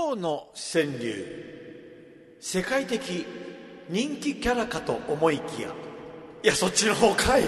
今日の川柳、世界的人気キャラかと思いきや、いやそっちの方かい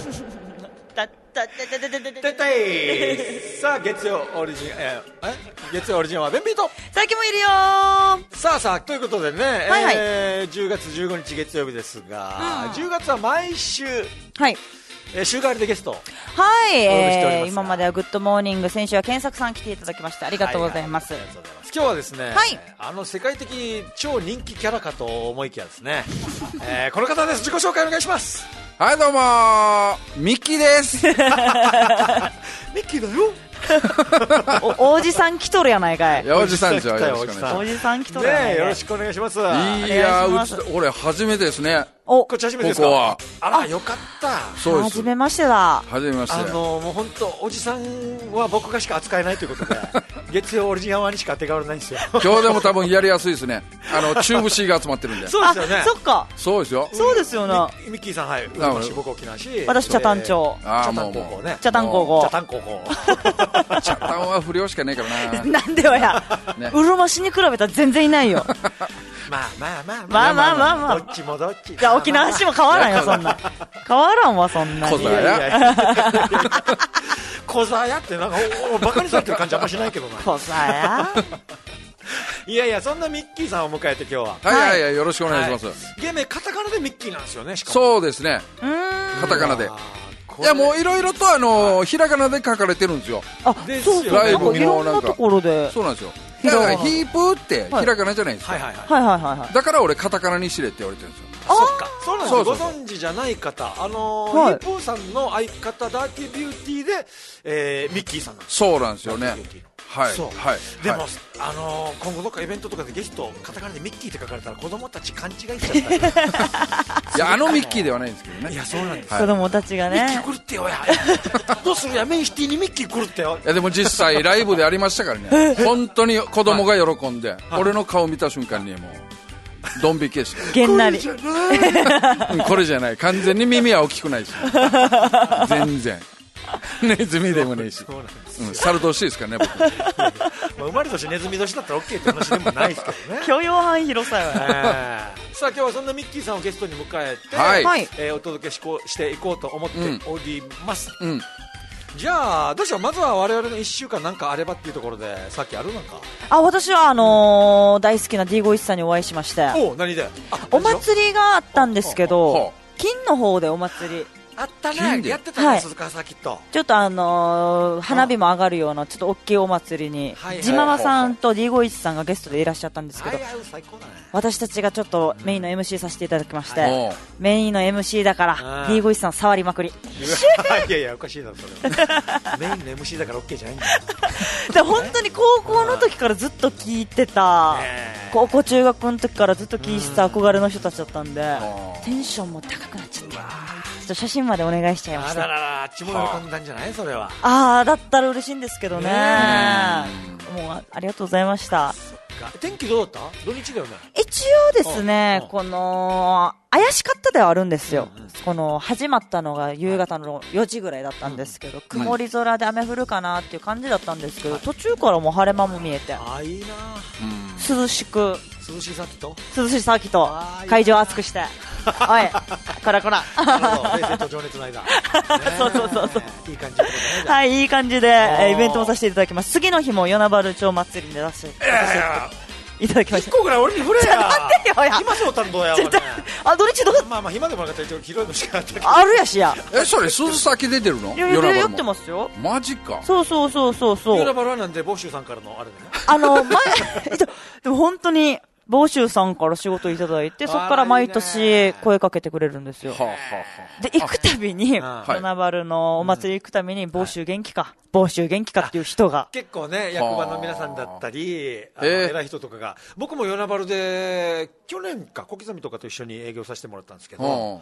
さあ月曜オリジン月曜オリジンはベンビーとさっきもいるよさあということでね、 はいはい 10月15日月曜日ですが、10月は毎週、 はい、 週替わりでゲストはお呼びしておりますがい、今まではグッドモーニング、先週は健作さん来ていただきましてありがとうございます、 ありがとうございます。今日はですね、 はい世界的超人気キャラかと思いきやですね、この方です。自己紹介お願いします。 はいどうもーミッキーですミッキーだよおじさん来とるやないかい。 いやおじさんですよ。 来たよよろしくお願いしまおじさん来とるやないかい、 ねえよろしくお願いします。 す。いやお願いします俺初めてですね。 おこっち初めてですか。 ここはあらよかった。 そうです。 初めましてだ。 初めまして。 もう本当おじさんは僕がしか扱えないということで月曜オリジンアワーにしか手がわらないんですよ今日でも多分やりやすいですね。チューブ C が集まってるんで。 そうですよね。 そっか、 そうですよ。 そうですよな。 ミッキーさん、はい浦島市、僕沖縄市、 私北谷町、 北谷あーもう高校ね、 北谷高校北谷高校茶炭は不良しかねえからな。 なんでよや、 ねうるま市に比べたら全然いないよまあまあまあまあまあまあまあ、 どっちもどっち。 じゃあ沖縄市も変わらんよそんな、変わらんわそんなに。 小座や小座やってなんかバカにされてる感じあんましないけどな小座やいやいや、そんなミッキーさんを迎えて今日は、 はいはいはい、よろしくお願いします。 芸名カタカナでミッキーなんですよね。しかもそうですね。カタカナで。いやもういろいろとひらがなで書かれてるんですよ。 あ、 ですよねそうそう、 ライブなんかいろんなところで、 そうなんですよ。 ひらがなだからヒープーってひらがなじゃないですか。 はいはいはい、 はいはいはいはい。 だから俺カタカナにしれって言われてるんですよ。 そっか、そうなんですよ。 そうそうそうご存知じゃない方、 はいヒープーさんの相方ダーティービューティーで、ミッキーさんなんですそうなんですよね。 ダーティービューティーのはいそうはい。 でも、 はい今後どっかイベントとかでゲストカタカナでミッキーって書かれたら子供たち勘違いしちゃったりいやミッキーではないんですけどね。 いやそうなんです、 はい子供たちがミッキーね、 来るってよやどうするやメインシティにミッキー来るってよ。 いやでも実際ライブでありましたからね。本当に子供が喜んで、俺の顔見た瞬間にもうドン引きしかげんなり。 これじゃない。完全に耳は大きくないし全然ネズミでもねえし、 そうなんです猿年ですからね僕。 まあ、生まれ年ネズミ年だったら OK って話でもないですけどね許容範囲広さよね。 さあ今日はそんなミッキーさんをゲストに迎えて、 はいはいお届けしていこうと思っております、 うん。 じゃあどうしよう。まずは我々の1週間なんかあればっていうところで、さっきあるなんかあ、私は大好きな D51 さんにお会いしまして、 何でお祭りがあったんですけほど、金の方でお祭り、 あったね、 金でやってたね、 はい鈴鹿サーキット。 ちょっと花火も上がるようなちょっと大きいお祭りに、 はいはいジママさんと D51 さんがゲストでいらっしゃったんですけど、 最高だね。 私たちがちょっとメインの MC させていただきまして、 おうメインの MC だからうん D51 さん触りまくりいやいやおかしいだろそれはメインの MC だから OK じゃないんだよで本当に高校の時からずっと聞いてた、高校中学の時からずっと聞いてた憧れの人たちだったんで、テンションも高くなっちゃって、ちょっと写真までお願いしちゃいました。 あららら、あっちも喜んだんじゃないそれは。 あーだったら嬉しいんですけどね、 ねもうありがとうございました。 天気どうだった？土日だよね。 一応ですね、この怪しかったではあるんですよ、この始まったのが夕方の4時ぐらいだったんですけど、曇り空で雨降るかなっていう感じだったんですけど、途中からもう晴れ間も見えてあ、いいな。 涼しく、 涼しいさっきと。 涼しいサーキット会場を熱くしておいこらこら冷静と情熱の間。 そうそうそうそう、 いい感じってことね。 はい、いい感じでイベントもさせていただきます。次の日も与那原町祭りに出させていただきまし一個ぐらい俺に振れや。 たよや暇そう担当や。 絶対あ、土日どうまあまあ暇でもなかったら広いのしかあったけど。 あるやしや、 それ鈴先出てるの？ いや夜中やってますよ。 マジか。 そうそうそうそうそう、 ユナバルはなんでボッシュさんからのあれだね。 でも本当に房州さんから仕事いただいて、そこから毎年声かけてくれるんですよ。 はあはで行くたびにあ与那原のお祭り行くたびに房州元気か房州元気かっていう人が、 結構ね、役場の皆さんだったり、 ー偉い人とかが、僕も与那原で去年か小刻みとかと一緒に営業させてもらったんですけあど、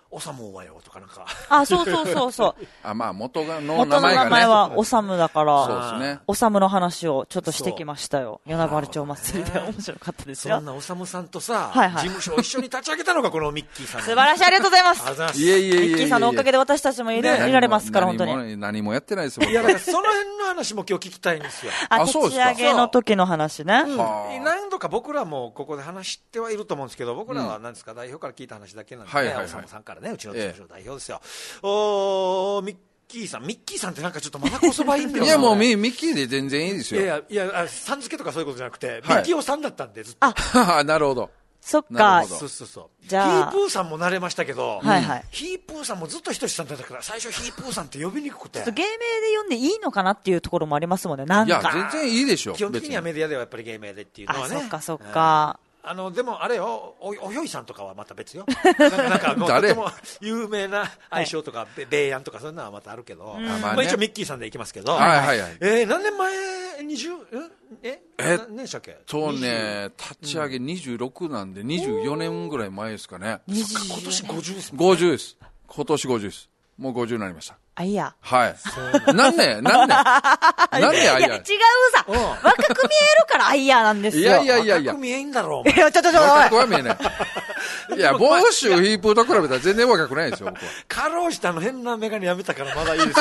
おさむおはようとかなんか。 あ、そうそうそうそう。 あ、まあ元の元の名前がね。 名前はおさむだから、 そうですね。 おさむの話をちょっとしてきましたよ。与那原町祭りで面白かったですよ。 そんなおさむさんとさ、 はいはい事務所を一緒に立ち上げたのがこのミッキーさん。 素晴らしい、ありがとうございます。 ありがとうございます。 いえいえいえいえ。 ミッキーさんのおかげで私たちもいられますから、本当に。 何もやってないですよ。 いや、だからその辺の話も今日聞きたいんですよ。 立ち上げの時の話ね。 何度か僕らもここで話してはいると思うんですけど、僕らは何ですか、代表から聞いた話だけなんで、おさむさんからね、うちの事務所の代表ですよ。ミッキーさんってなんかちょっとまだこそばいいんだよな。 いやもうミッキーで全然いいですよ。 いや、さん付けとかそういうことじゃなくて、ミッキーおさんだったんでずっと。 あ、なるほど。 そっか。 そう。 じゃあ。 ヒープーさんも慣れましたけど、 はいはい。 ヒープーさんもずっとひとしさんだったから、最初ヒープーさんって呼びにくくて。 ちょっと芸名で呼んでいいのかなっていうところもありますもんね、なんか。 いや、全然いいでしょ。 基本的にはメディアではやっぱり芸名でっていうのはね。 そっか。 でもあれよ、おひょいさんとかはまた別よ。なんかもうとても有名な愛称とか、ベイヤンとかそういうのはまたあるけど、まあ一応ミッキーさんでいきますけど、何年前、何年したっけ？ そうね、立ち上げ26なんで24年ぐらい前ですかね。 今年50ですもんね。50です。今年50です。もう50になりました。 あ、いや。 はい。何年あいや。 いや、違うさ。若く見えるからアイヤーなんですよ。 いや。 若く見えんだろう。 いや、ちょ。 若くは見えない。いや、ボーシュ、ヒープーと比べたら全然若くないですよ、僕は。 かろうじて変なメガネやめたからまだいいですよ。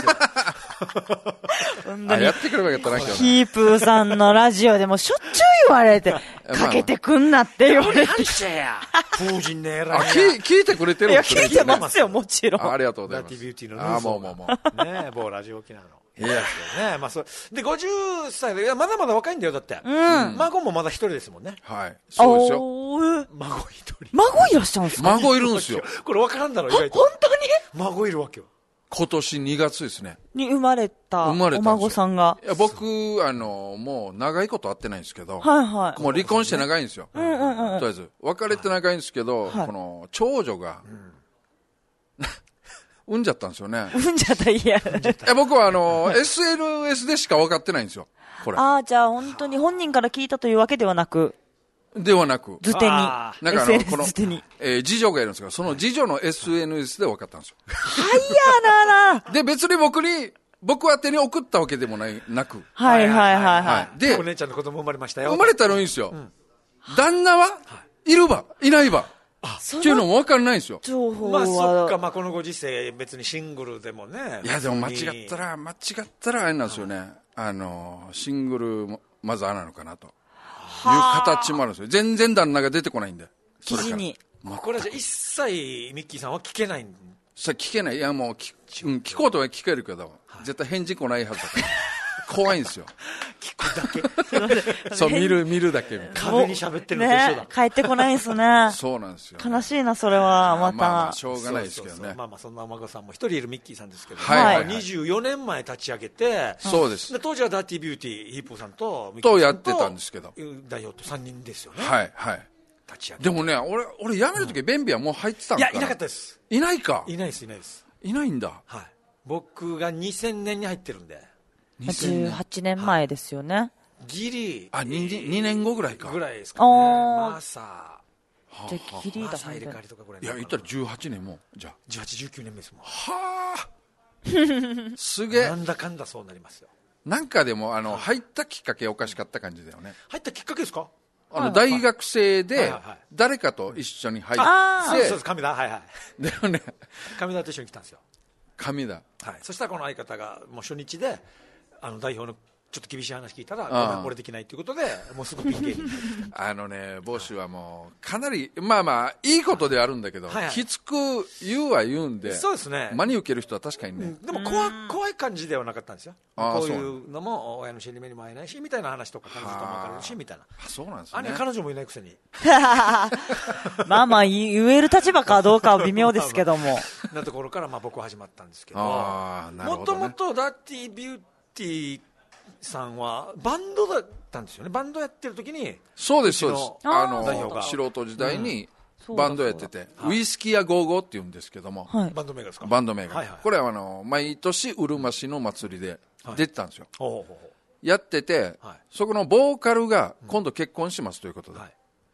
やってくればよかったな、今日。 ヒープーさんのラジオでもしょっちゅう言われて、かけてくんなって言われて。 風神ねえら聞いてくれてるんですね。聞いてますよ、もちろん。 ありがとうございます。 ダーティビューティーのルーソーが。ね、某ラジオ沖縄の。いや、ね、まあそう。で、50歳で、いや、まだまだ若いんだよ、だって。孫もまだ一人ですもんね。 はい。そうですよ。 孫一人。 孫いらっしゃるんですか？ 孫いるんですよ。 これ分からんだろ、意外と。 本当に？ 孫いるわけよ。 今年2月ですね。 に生まれたお孫さんが。 いや、僕、もう長いこと会ってないんですけど。 はいはい。 もう離婚して長いんですよ。とりあえず。別れて長いんですけど、この長女が、産んじゃったんですよね。 産んじゃった、いや。 僕はSNS でしか分かってないんですよ。これ。 ああ、じゃあ本当に本人から聞いたというわけではなく。 ではなく。 図手に。 なんかこの、次女がいるんですけど、その次女の SNS で分かったんですよ。 はいやな。 で、別に僕宛てに送ったわけでもなく。 はい。 で、お姉ちゃんの子供生まれましたよ。 生まれたのいいんですよ。旦那はいるば、いないば。っていうのも分かんないんですよ。 情報は。まあそっか、まあこのご時世別にシングルでもね。 いやでも間違ったらあれなんですよね。シングルまずあなのかなという形もあるんですよ。全然旦那が出てこないんで。 記事に。 これはじゃあ一切ミッキーさんは聞けないんそれ聞けない。いやもう聞こうとは聞けるけど、絶対返事来ないはずだから。怖いんですよ。 聞くだけ。 そう、見るだけ。 壁に喋ってるのと一緒だ。 帰ってこないんですね。 そうなんですよ。 悲しいな、それは、また。 まあ、しょうがないですけどね。 まあ、そんなお孫さんも一人いるミッキーさんですけど、24年前立ち上げて、 そうです。 当時はダーティービューティー、ヒープーさんと、 ミッキーさんとやってたんですけど。 代表と3人ですよね。 はい。 立ち上げでもね、俺辞めるとき、ベンビはもう入ってたんかな。 いや、いなかったです。 いないか。 いないです。 いないんだ。 はい。僕が2000年に入ってるんで。 18年前ですよね。 ギリ。 2年後ぐらいか。 ぐらいですかね。マーサー。じゃあギリだ。 マーサー入れ替わりとかぐらい。 いや、言ったら18年も。じゃあ。 18、19年目ですもん。 はあ。すげえ。 なんだかんだそうなりますよ。 なんかでも、入ったきっかけおかしかった感じだよね。 入ったきっかけですか？ 大学生で、誰かと一緒に入って。 そうです、神田。はい。 でもね。 神田と一緒に来たんですよ。 神田。 はい。そしたらこの相方が、もう初日で、代表のちょっと厳しい話聞いたら、俺できないということで、もうすぐピン芸人。 帽子はもう、かなり、まあ、いいことであるんだけど、きつく言うんで、 そうですね。 真に受ける人は確かにね。 でも怖い感じではなかったんですよ。こういうのも親の尻目にも会えないし、みたいな話とか、彼女とも別れるし、みたいな。 そうなんですね。 彼女もいないくせに。 まあ言える立場かどうかは微妙ですけども。 なところから僕は始まったんですけど、 もともとダーティービューティーさんはバンドだったんですよね。バンドやってる時に。 そうです。素人時代にバンドやってて、ウイスキーやゴーゴーって言うんですけども、 バンド名ですか？ バンド名が。これは毎年うるま市の祭りで出てたんですよ。やってて、そこのボーカルが今度結婚しますということで、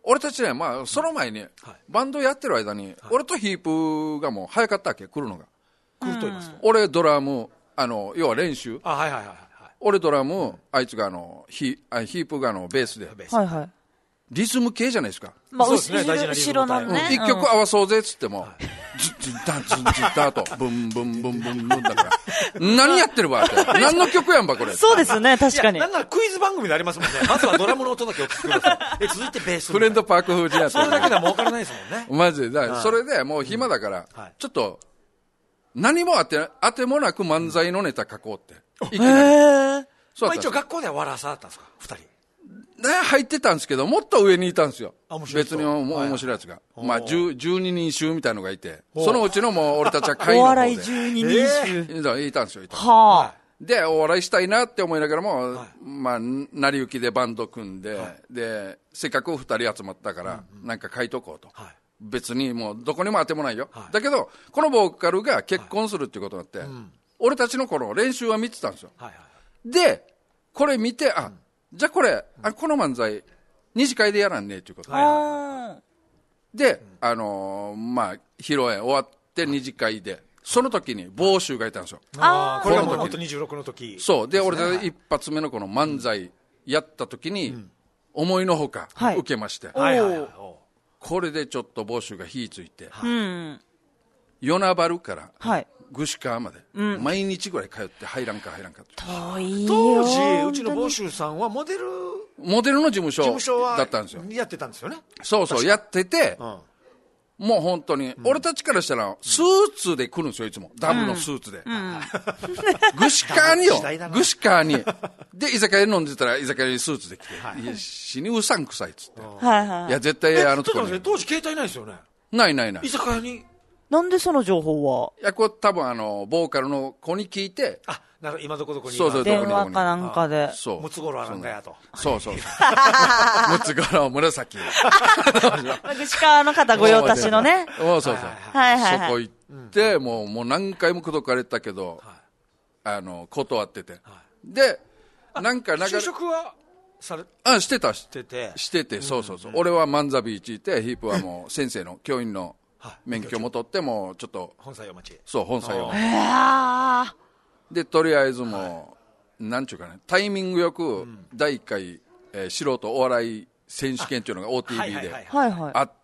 俺たちね、まあ、その前に、バンドやってる間に、俺とヒープがもう早かったわけ、来るのが。 来ると言いますと。 俺ドラム、要は練習。 はいはいはい。 俺ドラム、あいつがヒープがベースで。 はいはい。 リズム系じゃないですか。 まあ、 そうですね、大事なリズム後ろのね。 一曲合わそうぜっつっても、ズッズッダンズッズッダーと、ブンブンブンブンブンだから。何やってるばって。何の曲やんば、これ。 そうですね、確かに。 なんならクイズ番組でありますもんね。まずはドラムの音だけお聞きください。続いてベース。 フレンドパーク風じゃそれだけではもう分からないですもんね。 マジで。だからそれでもう暇だから、ちょっと、何も当てもなく漫才のネタ書こうって。いきなり。 まあ一応学校では笑わさだったんですか、二人。 入ってたんですけど、もっと上にいたんですよ。別に面白いやつが。まあ、12人衆みたいのがいて、そのうちのもう俺たちは会の方で。 お笑い12人衆。 いたんですよ、いた。 はあ。 で、お笑いしたいなって思いながらも、まあ、成り行きでバンド組んで、で、せっかく2人集まったから、なんか書いとこうと。別にもうどこにも当てもないよ。だけど、このボーカルが結婚するっていうことになって、俺たちの頃練習は見てたんですよ。で、これ見て、じゃあこれ、この漫才、二次会でやらんねっていうことで、まあ、披露宴終わって二次会で、その時に房州がいたんですよ。 これがもう本当26の時。 そう。で、俺が一発目のこの漫才やった時に、思いのほか受けまして。これでちょっと房州が火ついて、与那原から串川まで、毎日ぐらい通って入らんかって。 遠いよ。 当時、うちの房州さんはモデルの事務所だったんですよ。 やってたんですよね。 そうそう、やってて、もう本当に、俺たちからしたら、スーツで来るんですよ、いつも。ダブルのスーツで。串川によ。串川に。で、居酒屋で飲んでたら、居酒屋にスーツで来て、いや、死にうさんくさいっつって。いや、絶対ところに。当時携帯ないですよね。 ない。 居酒屋に。 なんでその情報は？ いや、これ多分ボーカルの子に聞いて。 なんか今どこに。 そう電話かなんかで。 そう。 ムツゴロウなんかやと。 そう。ムツゴロウ紫。 串川の方御用達のね。 そう。そこ行って、もう何回も口説かれたけど、断ってて。で、なんか就職はしてて、そう。俺は万座ビーチ行って、ヒープはもう先生の教員の免許も取ってもちょっと本採用待ち。 そう、本採用で、とりあえずもうなんちゅうかね、タイミングよく第1回、素人お笑い選手権っていうのが OTV であって、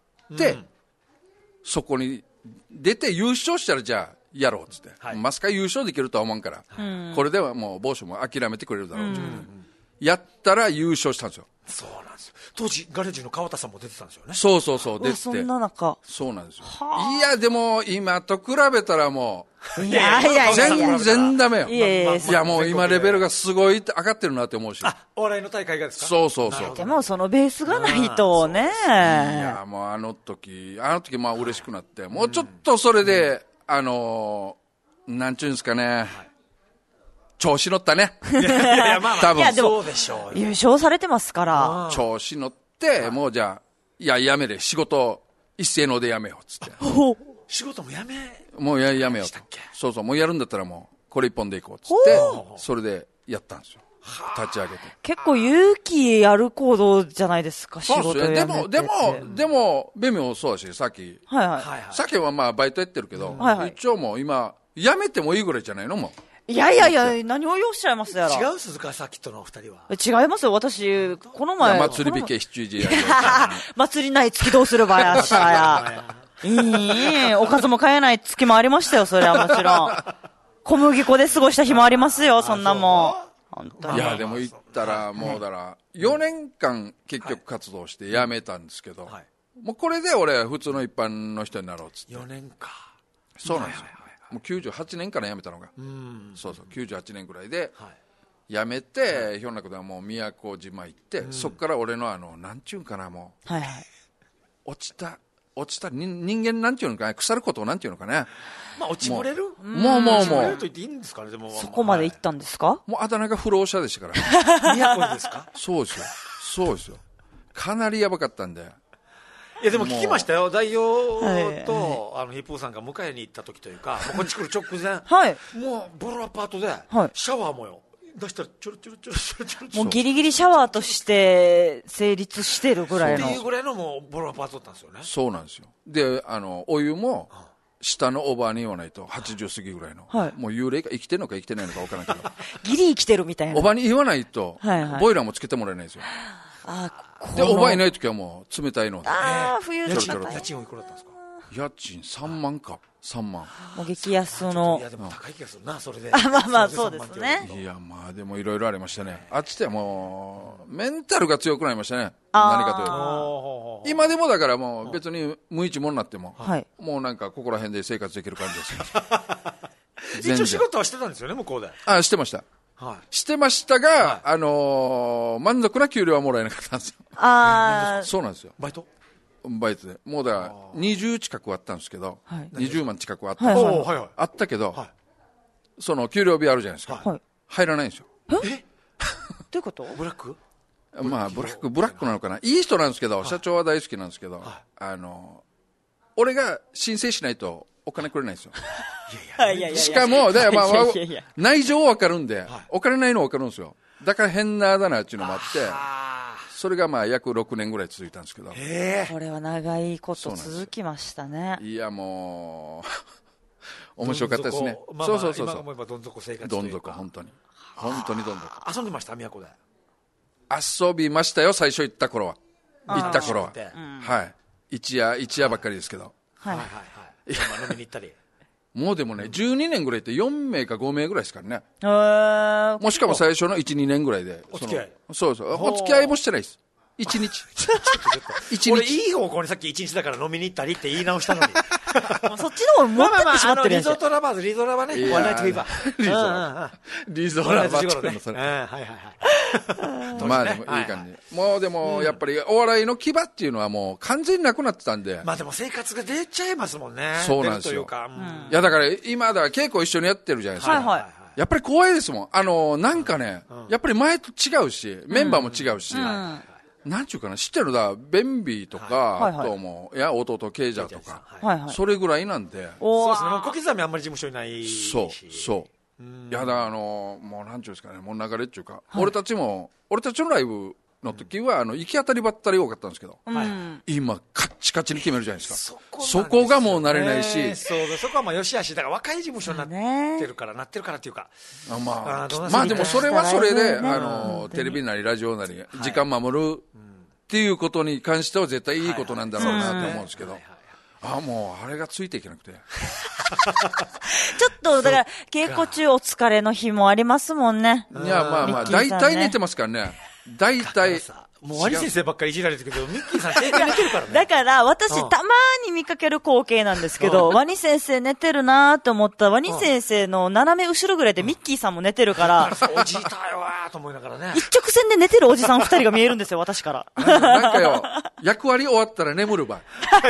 そこに出て優勝したらじゃあやろうっつって、まさか優勝できるとは思うから、これではもう帽子も諦めてくれるだろうって、やったら優勝したんですよ。 そうなんですよ。当時ガレージの川田さんも出てたんですよね。 そう出てて、 そんな中。 そうなんですよ。いや、でも今と比べたらもういや全然ダメよ。 いや、もう今レベルがすごい上がってるなって思うし。 お笑いの大会がですか？ そうでもそのベースがないとね。いや、もうあの時まあ嬉しくなって、もうちょっとそれでなんちゅうんですかね、調子乗ったね。多分そうでしょう。 優勝されてますから。 調子乗って、もうじゃあ、いや、やめれ、仕事一斉のでやめようっつって。 仕事もやめようと。そう、もうやるんだったらもうこれ一本でいこうっつって、それでやったんですよ。立ち上げて。 結構勇気ある行動じゃないですか、仕事やめて。 でもベミもそうだし、さっきはまあバイトやってるけど、一応もう今やめてもいいぐらいじゃないのもう。 いや、何をおっしゃいますやら。 違う、鈴川さっきとのお二人は。 違いますよ、私、この前。 祭り引け7時や祭りない月どうする場合やったや。おかずも買えない月もありましたよ、それはもちろん。小麦粉で過ごした日もありますよ、そんなもん。 いや、でも言ったら、もう4年間結局活動して辞めたんですけど、もうこれで俺、普通の一般の人になろうっつって。 4年か。 そうなんですよ。もう98年から辞めたのが、98年ぐらいで辞めて、ひょんなことはもう宮古島行って、そこから俺のなんちゅうんかな、もう、落ちた人間なんていうのかね、腐ることなんていうのかね、 まあ落ち漏れる、 もう落ち漏れると言っていいんですかね。でもそこまで行ったんですか？ もうあだ名が不老者でしたから。 宮古ですか？ そうですよ。かなりやばかったんで。 いやでも聞きましたよ、代表とヒップーさんが迎えに行った時というか、こっち来る直前、もうボロアパートでシャワーもよ、 出したらちょろちょろちょろちょろちょろ、 もうギリギリシャワーとして成立してるぐらいの。 っていうぐらいのもうボロパートだったんですよね。 そうなんですよ。で、お湯も、下のおばあに言わないと、80過ぎぐらいの。 はい、 もう幽霊が生きてるのか生きてないのか分からないけど。 ギリ生きてるみたいな。 おばに言わないと、はいはい、ボイラーもつけてもらえないんですよ。で、おばいないときはもう冷たいので。 冬家賃はいくらだったんですか？ 家賃3万か。3万。 もう激安の。 いや、でも高い気がするな、それで。 まあまあ、そうですね。 いや、まあでもいろいろありましたね。あっちでもう、メンタルが強くなりましたね。何かというと。今でもだからもう別に無一文になっても、もうなんかここら辺で生活できる感じです。 一応仕事はしてたんですよね、向こうで。 してました。してましたが、満足な給料はもらえなかったんですよ。そうなんですよ。 バイトで。もうだから、20近くあったんですけど、20万近くあったんですよ。あったけど、その給料日あるじゃないですか。入らないんですよ。 どういうこと？ ブラック？ まあ、ブラックなのかな。いい人なんですけど、社長は大好きなんですけど、俺が申請しないとお金くれないんですよ。しかも、内情わかるんで、お金ないのわかるんですよ。だから変なあだ名っていうのもあって、それがまあ約6年ぐらい続いたんですけど。 これは長いこと続きましたね。 いや、もう、面白かったですね。そう。今思えばどん底生活というか。どん底、本当に。本当にどん底。 遊んでました、宮古で。 遊びましたよ、最初行った頃は。はい。一夜ばっかりですけど。 はい。飲みに行ったり。 もうでもね、12年ぐらいって4名か5名ぐらいですからね。もしかも最初の1、2年ぐらいで。 お付き合い。 そう。お付き合いもしてないです。1日。 俺いい方向にさっき1日だから飲みに行ったりって言い直したのに。 もうそっちの方持ってってしまってるやん。 リゾートラバーズ、リゾラバね。ワンナイトフィーバー。 リゾラバってのそれ。まあでもいい感じ。もうでもやっぱりお笑いの牙っていうのはもう完全になくなってたんで。 まあでも生活が出ちゃいますもんね。 そうなんですよ。いやだから今だ稽古一緒にやってるじゃないですか。やっぱり怖いですもん。なんかね、やっぱり前と違うし、メンバーも違うし。なんちゅうかな、知ってるのだ、ベンビーとか、あともう、弟、ケイジャーとか、それぐらいなんで。 そうですね、もう小刻みあんまり事務所にないし。 そう。いやだ、もうなんちゅうんですかね、もう流れっていうか、俺たちのライブの時は、行き当たりばったり多かったんですけど、今、カッチカチに決めるじゃないですか。そこがもう慣れないし。 そこはまあ、よしあし、だから若い事務所になってるからっていうか。 まあでもそれはそれで、テレビなりラジオなり、時間守るっていうことに関しては絶対いいことなんだろうなと思うんですけど。もう、あれがついていけなくて。ちょっと、だから、稽古中お疲れの日もありますもんね。 いや、まあ、大体寝てますからね。大体。 もうワニ先生ばっかりいじられてるけど、ミッキーさん経験寝てるからね。 だから、私、たまに見かける光景なんですけど、ワニ先生寝てるなーって思ったワニ先生の斜め後ろぐらいでミッキーさんも寝てるから、 おじいたよーと思いながらね。 一直線で寝てるおじさん2人が見えるんですよ、私から。 なんかよ、役割終わったら眠るばい。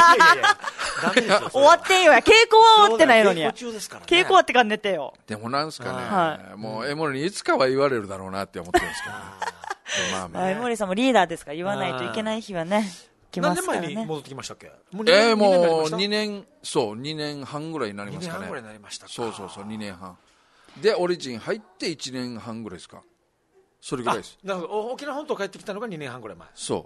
終わってんよや。稽古は終わってないのに。 稽古中ですからね。 稽古終わってから寝てよ。 でもなんすかね、もう江森にいつかは言われるだろうなって思ってるんですけど。 江森さんもリーダーですから言わないといけない日はね、来ますからね。 何年前に戻ってきましたっけ？ もう2年半ぐらいになりますかね。2年半ぐらいになりましたか。そう、2年半。で、オリジン入って1年半ぐらいですか。それぐらいです。 なるほど。沖縄本島帰ってきたのが2年半ぐらい前。 そう。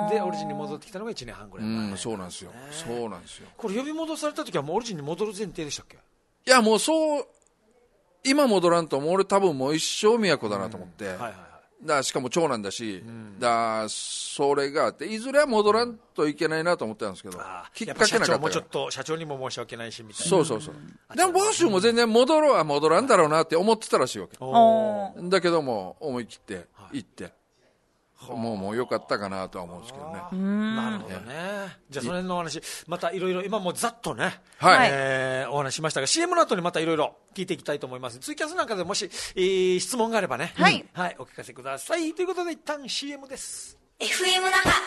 で、オリジンに戻ってきたのが1年半ぐらい前。 そうなんですよ。 これ呼び戻された時はもうオリジンに戻る前提でしたっけ？ いや、もう今戻らんと、もう俺多分もう一生都だなと思って。しかも長男だし、それがあって、いずれは戻らんといけないなと思ってたんですけど、きっかけなかったから。 もうちょっと社長にも申し訳ないしみたいな。 そう。でも、ボーシュも全然戻らんだろうなって思ってたらしいわけ。だけども、思い切って行って、もう良かったかなとは思うんですけどね。 なるほどね。じゃあその辺のお話、またいろいろ、今もうざっとね、お話しましたが、CM の後にまたいろいろ聞いていきたいと思います。ツイキャスなんかでもし、質問があればね、お聞かせください。ということで一旦 CM です。 FM 那覇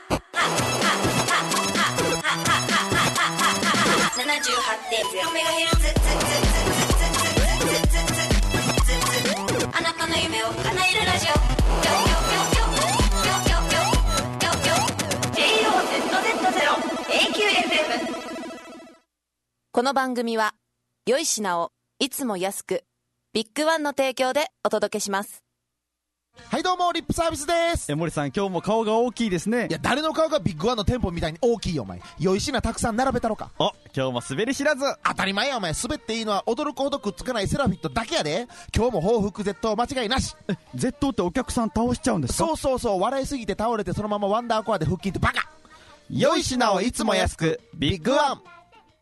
78.0MHz あなたの夢を叶えるラジオこの番組は良い品をいつも安くビッグワンの提供でお届けします。 はいどうもリップサービスです。 森さん今日も顔が大きいですね。 いや誰の顔がビッグワンの店舗みたいに大きいよお前。良い品たくさん並べたろか。 今日も滑り知らず。 当たり前やお前。滑っていいのは驚くほどくっつかないセラフィットだけやで。今日も報復絶倒間違いなし。 絶倒ってお客さん倒しちゃうんですか？ そう笑いすぎて倒れてそのままワンダーコアで腹筋ってバカ。 良い品をいつも安くビッグワン。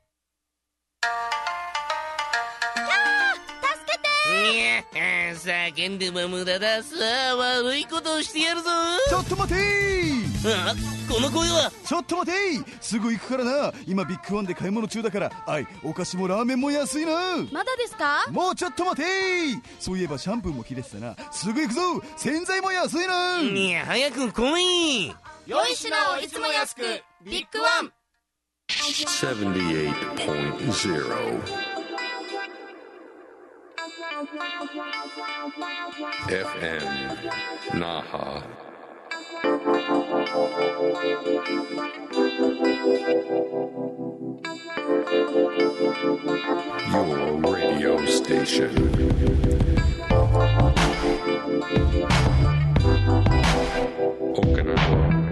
叫んでも無駄だ。さあ悪いことをしてやるぞ。 ちょっと待てー。 この声は。 ちょっと待てー。すぐ行くからな。今ビッグワンで買い物中だから。お菓子もラーメンも安いな。 まだですか？ もうちょっと待てー。そういえばシャンプーも切れてたな。すぐ行くぞ。洗剤も安いな。 いや早く来い。 良い品をいつも安くビッグワン。 78.0 FM Naha. Your radio station. Okinawa.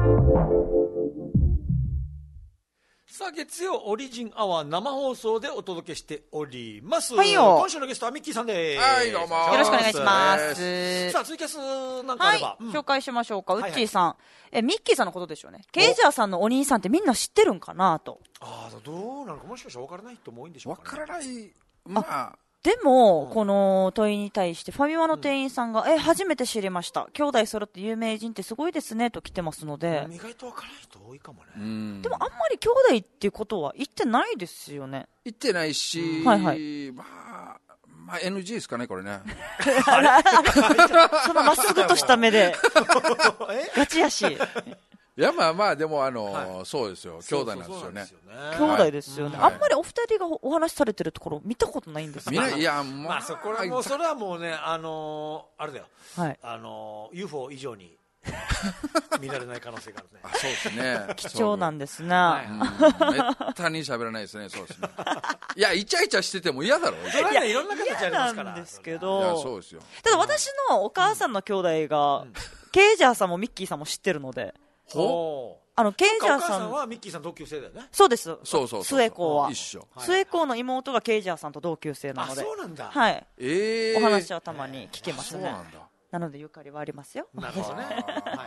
さあ月曜オリジンアワー生放送でお届けしております。 はいよ。 今週のゲストはミッキーさんです。 はいどうも。 よろしくお願いします。 さあツイキャスなんかあれば、 紹介しましょうか。ウッチーさん、ミッキーさんのことでしょうね。ケイジャーさんのお兄さんってみんな知ってるんかなと。 どうなのか、もしかしたら分からない人も多いんでしょうか、ね。 分からない。まあでも、この問いに対してファミマの店員さんが、初めて知りました。兄弟揃って有名人ってすごいですねと来てますので。 意外と分からない人多いかもね。 でもあんまり兄弟っていうことは言ってないですよね。 言ってないし、まあ NG ですかねこれね。 そのまっすぐとした目でガチやし。 いやまあでもそうですよ。兄弟なんですよね。 兄弟ですよね。あんまりお二人がお話しされてるところ見たことないんですよ。 いやまあそれはもうねあれだよ。 はい。 UFO 以上に見られない可能性があるね。 そうですね。 貴重なんですね。 めったに喋らないですね。そうですね。いやイチャイチャしてても嫌だろ。 それはねいろんな形ありますから。 なんですけど。 そうですよ。 ただ私のお母さんの兄弟がケイジャーさんもミッキーさんも知ってるので。ケイジャーさんはミッキーさん同級生だよね。 そうです。 そう末高は一緒。 末高の妹がケイジャーさんと同級生なので。 そうなんだ。 はい。お話はたまに聞けますね。 そうなんだ。 なのでゆかりはありますよ。 なるほどね。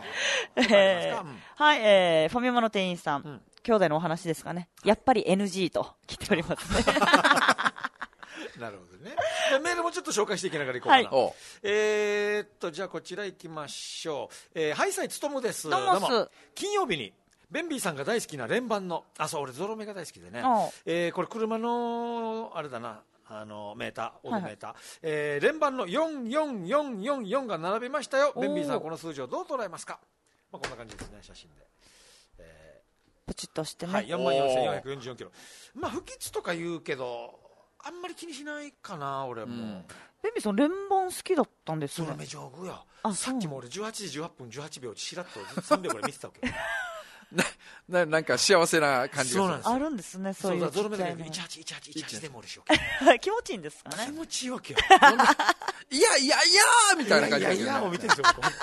はい、ファミマの店員さん、兄弟のお話ですかね。やっぱり NG と来ておりますね。 なるほどね。メールもちょっと紹介していきながらいこうかな。じゃあこちら行きましょう。ハイサイつとむです。 どうも。 金曜日にベンビーさんが大好きな連番の俺ゾロ目が大好きでね。これ車のあれだな。メーター、オードメーター、連番の44444が並びましたよ。ベンビーさんはこの数字をどう捉えますか？こんな感じですね、写真で。 プチッとしてね。 はい、44,444キロ。不吉とか言うけど、あんまり気にしないかな、俺も。 ベンビーさん、連番好きだったんですね。 ゾロ目上手や。さっきも俺18時18分18秒ちらっと3秒ぐらい見てたわけ。 なんか幸せな感じがあるんですね。そういうゾロ目で181818でも俺しよう。気持ちいいんですかね。 気持ちいいわけよ。 いやみたいな感じで。 いやもう見てるんですよ本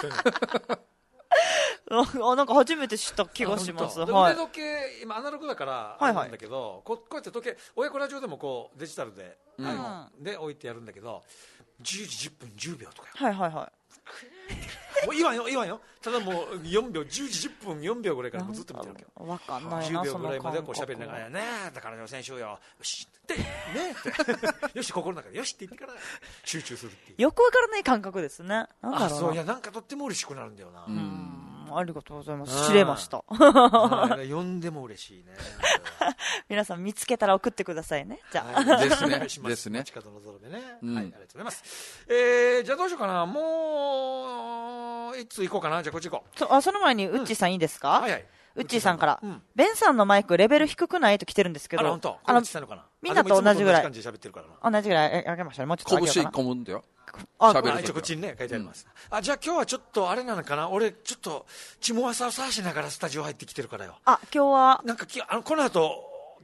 当に。なんか初めて知った気がします。 腕時計今アナログだからあるんだけど、こうやって時計親子ラジオでもこうデジタルでで置いてやるんだけど、10時10分10秒とかよ。 はい。 もういいわよ。ただもう4秒10時10分4秒ぐらいからずっと見てるわけよ。 分かんないな。 10秒ぐらいまでこう喋りながらね、だからね先週よ、よしってねってよし心の中でよしって言ってから集中するっていう。 よくわからない感覚ですね。 そういやなんかとっても嬉しくなるんだよな。 ありがとうございます。知れました。 呼んでも嬉しいね。 皆さん見つけたら送ってくださいね。じゃあですね。 近のゾロ目ね。はい、ありがとうございます。じゃあどうしようかな。もういつ行こうかな。じゃあこっち行こう。その前にウッチーさんいいですか？ はい。 ウッチーさんから、ベンさんのマイクレベル低くないと来てるんですけど、みんなと同じぐらい。同じぐらいあげましたね。もうちょっと上げようかな。 拳込むんだよ。 一応こっちにね書いてあります。じゃあ今日はちょっとあれなのかな。俺ちょっと血もわさわさしながらスタジオ入ってきてるからよ。 今日はなんかこの後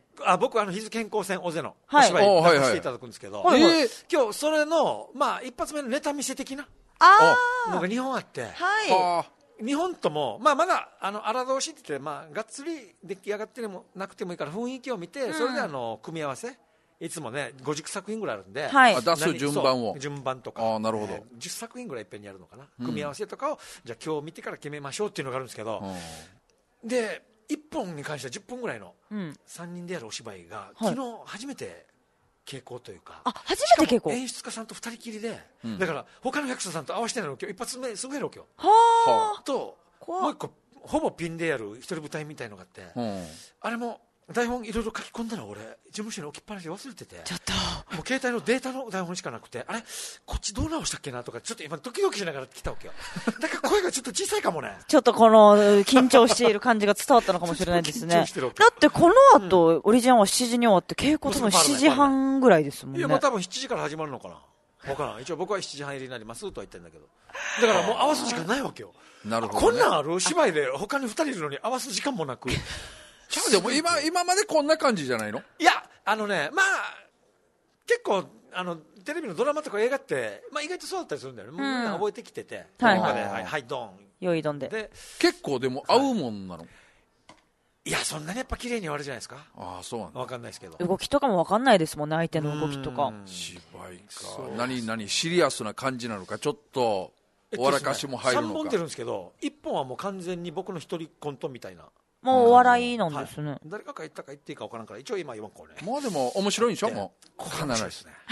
僕日付変更線尾瀬のお芝居出させていただくんですけど、今日それの一発目のネタ見せ的なのが2本あって、2本ともまだ荒通しって言ってがっつり出来上がってもなくてもいいから雰囲気を見て、それで組み合わせいつもね50作品ぐらいあるんで、 出す順番を順番とかなるほど、 10作品ぐらいいっぺんにやるのかな、組み合わせとかをじゃあ今日見てから決めましょうっていうのがあるんですけど、で1本に関しては10分ぐらいの3人でやるお芝居が、昨日初めて稽古というか、 初めて稽古、 演出家さんと2人きりで、だから他の役者さんと合わせてないの今日一発目すぐやろう今日と、もう一個ほぼピンでやる一人舞台みたいのがあって、あれも台本いろいろ書き込んだの俺事務所に置きっぱなしで忘れてて、 ちょっともう携帯のデータの台本しかなくて、あれこっちどう直したっけなとかちょっと今ドキドキしながら来たわけよ。だから声がちょっと小さいかもね。 ちょっとこの緊張している感じが伝わったのかもしれないですね。だってこの後、オリジナルは7時に終わって稽古多分7時半ぐらいですもんね。 いや多分7時から始まるのかな、分からん。一応僕は7時半入りになりますとは言ってるんだけど、だからもう合わす時間ないわけよ。 なるほど、ね、 こんなんある芝居で他に2人いるのに合わす時間もなくでも今までこんな感じじゃないの？ いや結構テレビのドラマとか映画って、意外とそうだったりするんだよね、みんな覚えてきてて、はいドンよいどんで結構でも合うもんなの？ いやそんなにやっぱ綺麗に終わるじゃないですか。 そうなんだ。 分かんないですけど、 動きとかも分かんないですもんね、相手の動きとか。 芝居か、何シリアスな感じなのか、ちょっとおわらかしも入るのか。 3本出るんですけど、1本はもう完全に僕の一人コントみたいな、 もうお笑いなんですね。 誰かが言ったか言っていいか分からんから一応今言わんこうね。 もうでも面白いんでしょ。もうかなりですね。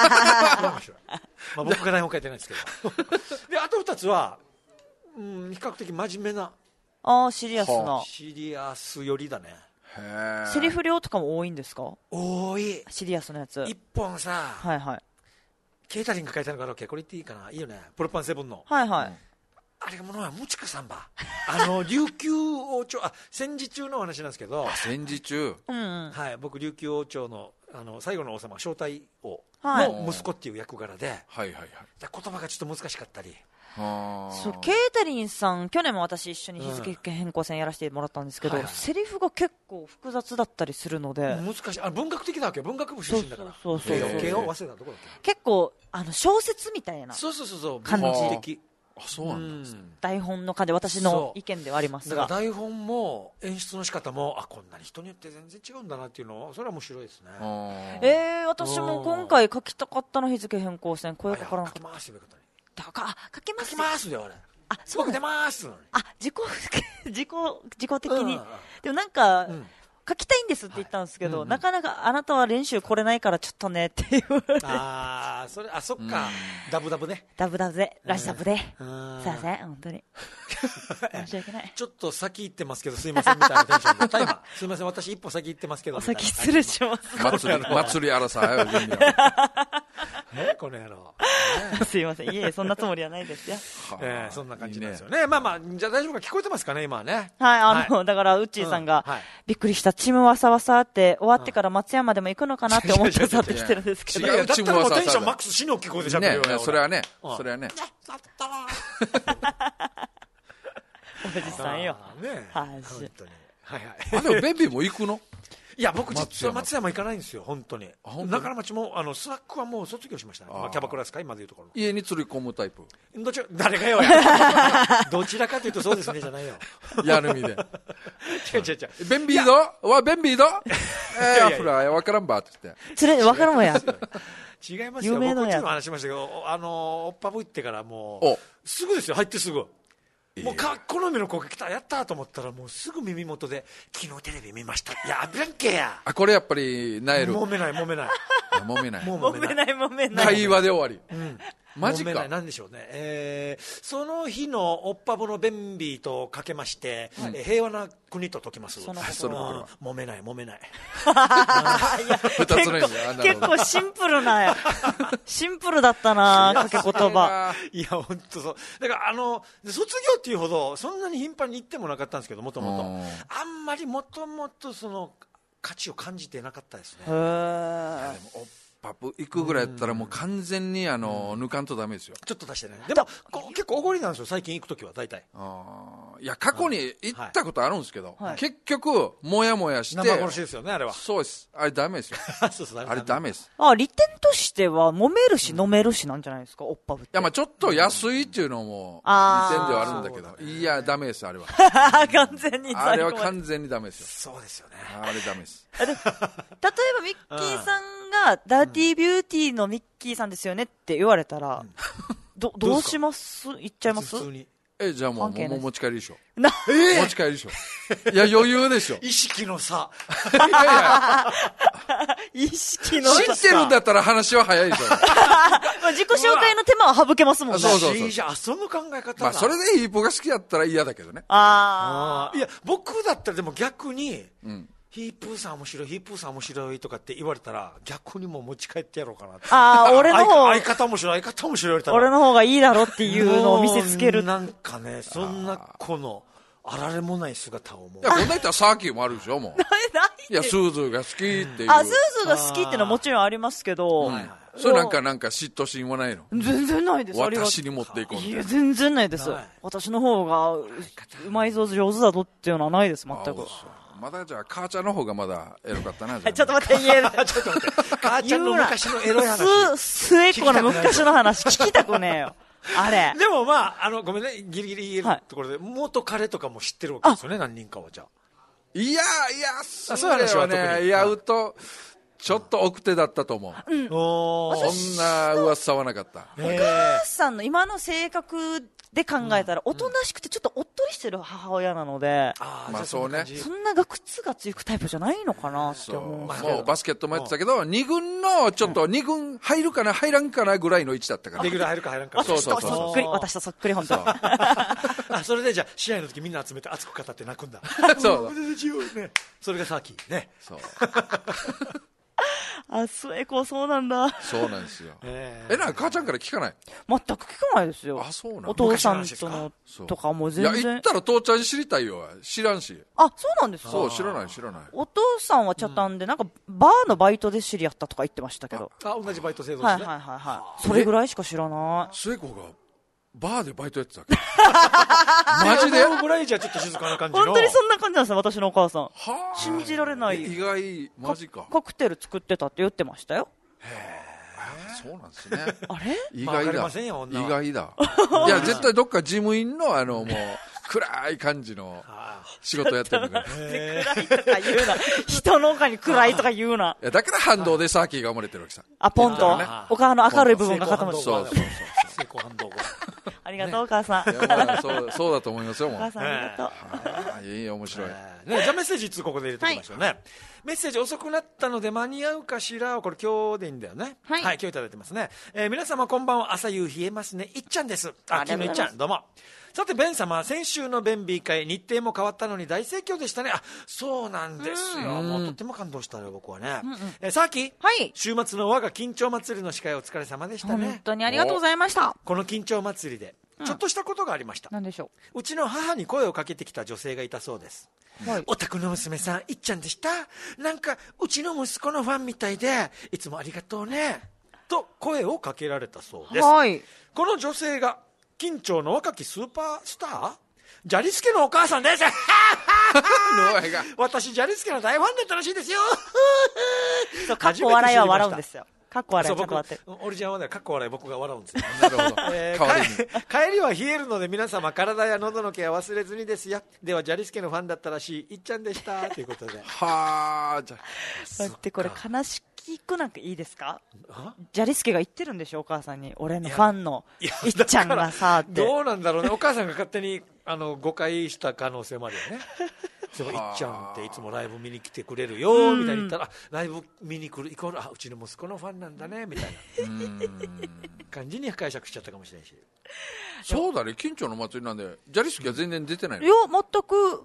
僕が台本書いてないですけどであと2つは比較的真面目なシリアスな、 シリアス寄りだね。 セリフ量とかも多いんですか？ 多い。 シリアスなやつ 1本さ、ケータリング書いてあるからこれ言っていいかな、いいよね、プロパンセブンの、あれがものはムチカさんば琉球王朝戦時中のお話なんですけど、 戦時中、 僕琉球王朝の最後の王様正太王の息子っていう役柄で、言葉がちょっと難しかったり、 そうケータリンさん去年も私一緒に日付変更線やらせてもらったんですけど、セリフが結構複雑だったりするので難しい。文学的だわけよ、文学部出身だから。慶応早稲田どこだっけ、結構小説みたいな感じ、 そうなんです、 台本の感じ、私の意見ではありますが、 だから台本も演出の仕方もこんなに人によって全然違うんだなっていうの、それは面白いですね。 私も今回書きたかったの、日付変更線、声かからなかった。 書きますよ、 書きますよ俺。僕出ますのに。 自己的に。でもなんか、書きたいんですって言ったんですけど、なかなかあなたは練習来れないからちょっとねって言われて。 そっか、ダブダブね。 ダブダブで、ラジダブで。すいません、本当に。申し訳ない。 ちょっと先行ってますけど、すいませんみたいなテンションで。タイマー、すいません、私一歩先行ってますけど。 お先失礼します。 祭り争い、 この野郎。 すいません、いえ、そんなつもりはないですよ。 そんな感じなんですよね。じゃあ大丈夫か、聞こえてますかね、今はね。 だから、ウッチーさんが、びっくりした、チームわさわさって終わってから松山でも行くのかなって思って去ってきてるんですけど。 だったらもうテンションマックス死の大きい声でしゃべるよね。 それはね。 おじさんよ。 本当に。 でもベンビーも行くの？ いや僕実は松山行かないんですよ、本当に。中野町もスナックはもう卒業しました。キャバクラですか、今でいうところ。 家に釣り込むタイプ？ 誰がよどちらかというとそうですねじゃないよ。 やるみで。 違う。 ベンビードはベンビード？フライわからんばって言って。 連れわからんわや。 違いますよ。僕こっちの話しましたけど、おっぱぶ行ってからもうすぐですよ、入ってすぐ。もう好みの子が来た、やったと思ったらもうすぐ耳元で昨日テレビ見ました、いや危らんけや。 これやっぱりなえる。 揉めない会話で終わり。マジか。 なんでしょうね、その日のおっぱぶのベンビーとかけまして、平和な国と解きます。揉めない。 結構シンプルだったな、掛け言葉。 いや本当そうだから卒業っていうほどそんなに頻繁に行ってもなかったんですけど、もともとあんまりもともとその価値を感じてなかったですね。でもおっパブ行くぐらいやったらもう完全に抜かんとダメですよ。 ちょっと出してね。でも結構おごりなんですよ、最近行くときは大体。 いや過去に行ったことあるんですけど、結局もやもやして生殺しですよね、あれは。 そうです。あれダメですよ。 そうそう、 あれダメです。 利点としては揉めるし飲めるしなんじゃないですか、オッパブって。 いやまあちょっと安いっていうのも利点ではあるんだけど、いやダメですあれは。 完全にあれは完全にダメですよ。 そうですよね。 あれダメです。 例えばミッキーさんがダディビューティーのミッキーさんですよねって言われたら、どうします？言っちゃいます？ 普通に。 じゃあもう持ち帰りでしょ。 持ち帰りでしょ。いや余裕でしょ。 意識の差。 いやいや意識の差。 知ってるんだったら話は早いでしょ。 自己紹介の手間は省けますもんね。 そうそうそう。 いいじゃん、その考え方だ。 まあそれでヒープが好きだったら嫌だけどね。 いや僕だったらでも逆に、ヒープーさん面白い、ヒープーさん面白いとかって言われたら逆にもう持ち帰ってやろうかなって。 俺の方相方面白い、相方面白い言われたら俺の方がいいだろっていうのを見せつける。 なんかね、そんなこのあられもない姿をもう。 いや、こんな言ったらサーキーもあるでしょ、もう。いや、スーズーが好きっていう。 スーズーが好きってのはもちろんありますけど、 それなんか嫉妬心はないの？ 全然ないです。 私に持っていこう。 いや、全然ないです。私の方がうまいぞ、上手だぞっていうのはないです、全く。 まだじゃあ母ちゃんの方がまだエロかったな。 ちょっと待って、言える。 ちょっと待って。母ちゃんの昔のエロい話。 末っ子の昔の話聞きたくねえよ。あれ。 でもまあ、ごめんね、ギリギリ言えるところで、元彼とかも知ってるわけですよね、何人かはじゃあ。 いや、そういう話はね、いや、ちょっと奥手だったと思う。そんな噂はなかった。 お母さんの今の性格で考えたら、おとなしくてちょっとおっとりしてる母親なので、 まあそうね。 そんなが靴がつくタイプじゃないのかなって思う。 もうバスケットもやってたけど、2軍のちょっと2軍入るかな入らんかなぐらいの位置だったから。 レギュラー入るか入らんか。 私とそっくり、私とそっくり、本当。 それでじゃあ試合の時みんな集めて熱く語って泣くんだ。 そう。 それがさっきね。 そう。 末っ子そうなんだ。 そうなんですよ。なんか母ちゃんから聞かない？ 全く聞かないですよ。 そうなんだ。 お父さんとのとかも全然。 いや、言ったら父ちゃん知りたいよ。知らんし。 そうなんですか？ そう、知らない。 お父さんは茶炭で、なんかバーのバイトで知り合ったとか言ってましたけど。 同じバイト制度ですね。 はい。それぐらいしか知らない。 末子がバーでバイトやってたっけ？マジで？ ぐらいじゃちょっと静かな感じの。 本当にそんな感じなんですよ、私のお母さん。信じられない。 意外、マジか。 カクテル作ってたって言ってましたよ。 そうなんですね。 あれ？ 意外だ。 意外だ。いや、絶対どっか事務員のもう、暗い感じの仕事やってるから。 暗いとか言うな。人の他に暗いとか言うな。 いや、だから反動でサーキーが生まれてるわけさ。 ポンと。お母の明るい部分が固まってる。 そう。 ありがとう、お母さん。 そうだと思いますよ、もう。 お母さんありがとう。 いい、面白い。 じゃあメッセージここで入れておきましょうね。メッセージ遅くなったので間に合うかしら。これ今日でいいんだよね。はい、今日いただいてますね。皆様こんばんは。朝夕冷えますね。いっちゃんです。君のいっちゃん、どうも。さて、ベン様、先週のベンビー会、日程も変わったのに大盛況でしたね。そうなんですよ。もうとっても感動したよ、僕はね。さあき、週末の我が緊張祭りの司会お疲れ様でしたね。 本当にありがとうございました。 この緊張祭りで、ちょっとしたことがありました。 何でしょう。うちの母に声をかけてきた女性がいたそうです。お宅の娘さん、いっちゃんでした。なんか、うちの息子のファンみたいで、いつもありがとうね。と声をかけられたそうです。この女性が、緊張の若きスーパースタージャリスケのお母さんです私ジャリスケの大ファンだったらしいですよかっこ笑いは笑うんですよ。かっこ笑いちょっと待ってオリジナルはね、かっこ笑い僕が笑うんですよなるほど帰りは冷えるので皆様体や喉のケア忘れずにですよ。ではジャリスケのファンだったらしいいっちゃんでしたということではあ、じゃあ待って、これ悲しくなんかいいですか？ジャリスケが言ってるんでしょ、お母さんに。俺のファンのいっちゃんがさって。 どうなんだろうね、お母さんが勝手に誤解した可能性もあるよねでもいっちゃんっていつもライブ見に来てくれるよみたいに言ったら、ライブ見に来るイコールうちの息子のファンなんだねみたいな感じに解釈しちゃったかもしれないし。 そうだね、緊張の祭りなんでジャリスケは全然出てないの？ いや、全く。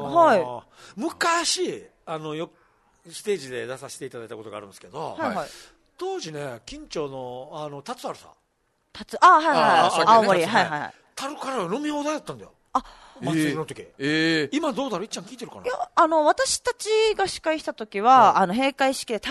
昔ステージで出させていただいたことがあるんですけど、当時ね、緊張の達あるさ青森、 樽から飲み放題だったんだよ、祭りの時。今どうだろう、いっちゃん聞いてるかな。 いや、私たちが司会した時は、閉会式で樽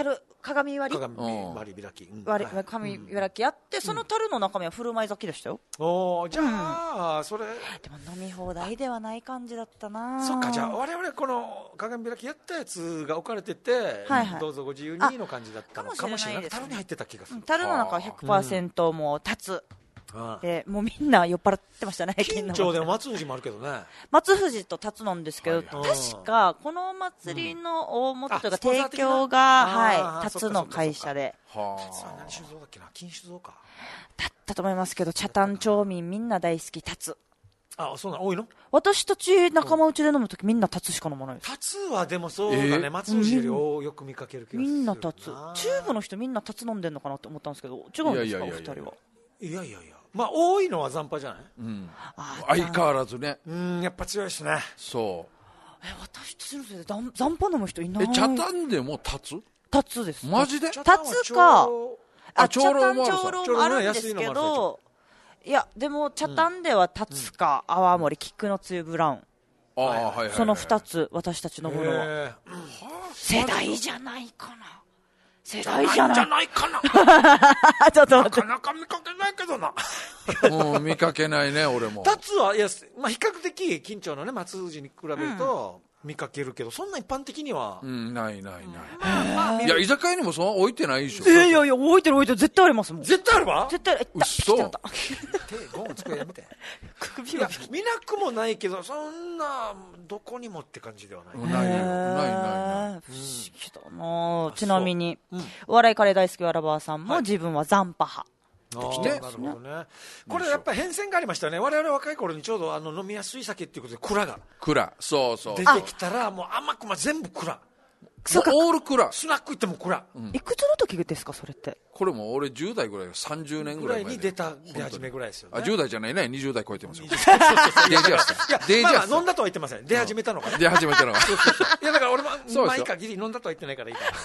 鏡割り開き、 鏡開きやって、その樽の中身は振る舞い酒でしたよ。 じゃあ、それでも飲み放題ではない感じだったな。 そっか、じゃあ我々この鏡開きやったやつが置かれてて、どうぞご自由にの感じだったのかもしれない。樽に入ってた気がする。 樽の中は 100% もう立つ。もうみんな酔っ払ってましたね。 近町でも松藤もあるけどね。 松藤と立つなんですけど、確かこのお祭りの大元というか提供が立つの会社で。 立つは何酒造だっけな、金酒造か。 だったと思いますけど、茶炭町民みんな大好き立つ。 そうなの、多いの？ 私たち仲間内で飲むときみんな立つしか飲まないです。 立つはでもそうだね、松藤よりよく見かける気がする。 みんな立つ。チューブの人みんな立つ飲んでんのかなって思ったんですけど、違うんですか、お二人は。 いや。まあ多いのは残波じゃない？ 相変わらずね。 やっぱ強いですね。 そう。 私たちのせいで残波飲む人いない。 茶炭でも立つです。 マジで？ 立つか。茶炭長老もあるんですけど、いやでも茶炭では立つか泡盛菊のつゆブラウン。その2つ私たち飲むのは。世代じゃないかな。世代じゃないかな。 ちょっと待って。 なかなか見かけないけどな。 見かけないね、俺も。 立つは、比較的、近町のね、松藤に比べると、見かけるけど、そんな一般的には。ない。いや、居酒屋にもそんな置いてないでしょ。 いや、置いてる、絶対ありますもん。 絶対あるわ？ 絶対、 嘘。 手、ゴンつくやめて。いや、見なくもないけど、そんな、どこにもって感じではない。 ない。 不思議だな。ちなみに、お笑いカレー大好きわらばさんも自分は残波派。 なるほどね。これやっぱり変遷がありましたよね。我々若い頃にちょうど飲みやすい酒っていうことで蔵そう出てきたら、もう甘く全部蔵。 オール蔵。 スナック行っても蔵。 いくつの時ですかそれって？ これも俺10代ぐらい、30年ぐらい前に出始めぐらいですよね。 10代じゃないね、20代超えてますよ。 デイジャス。飲んだとは言ってません。出始めたのが。 いやだから俺も前かギリ飲んだとは言ってないからいいから。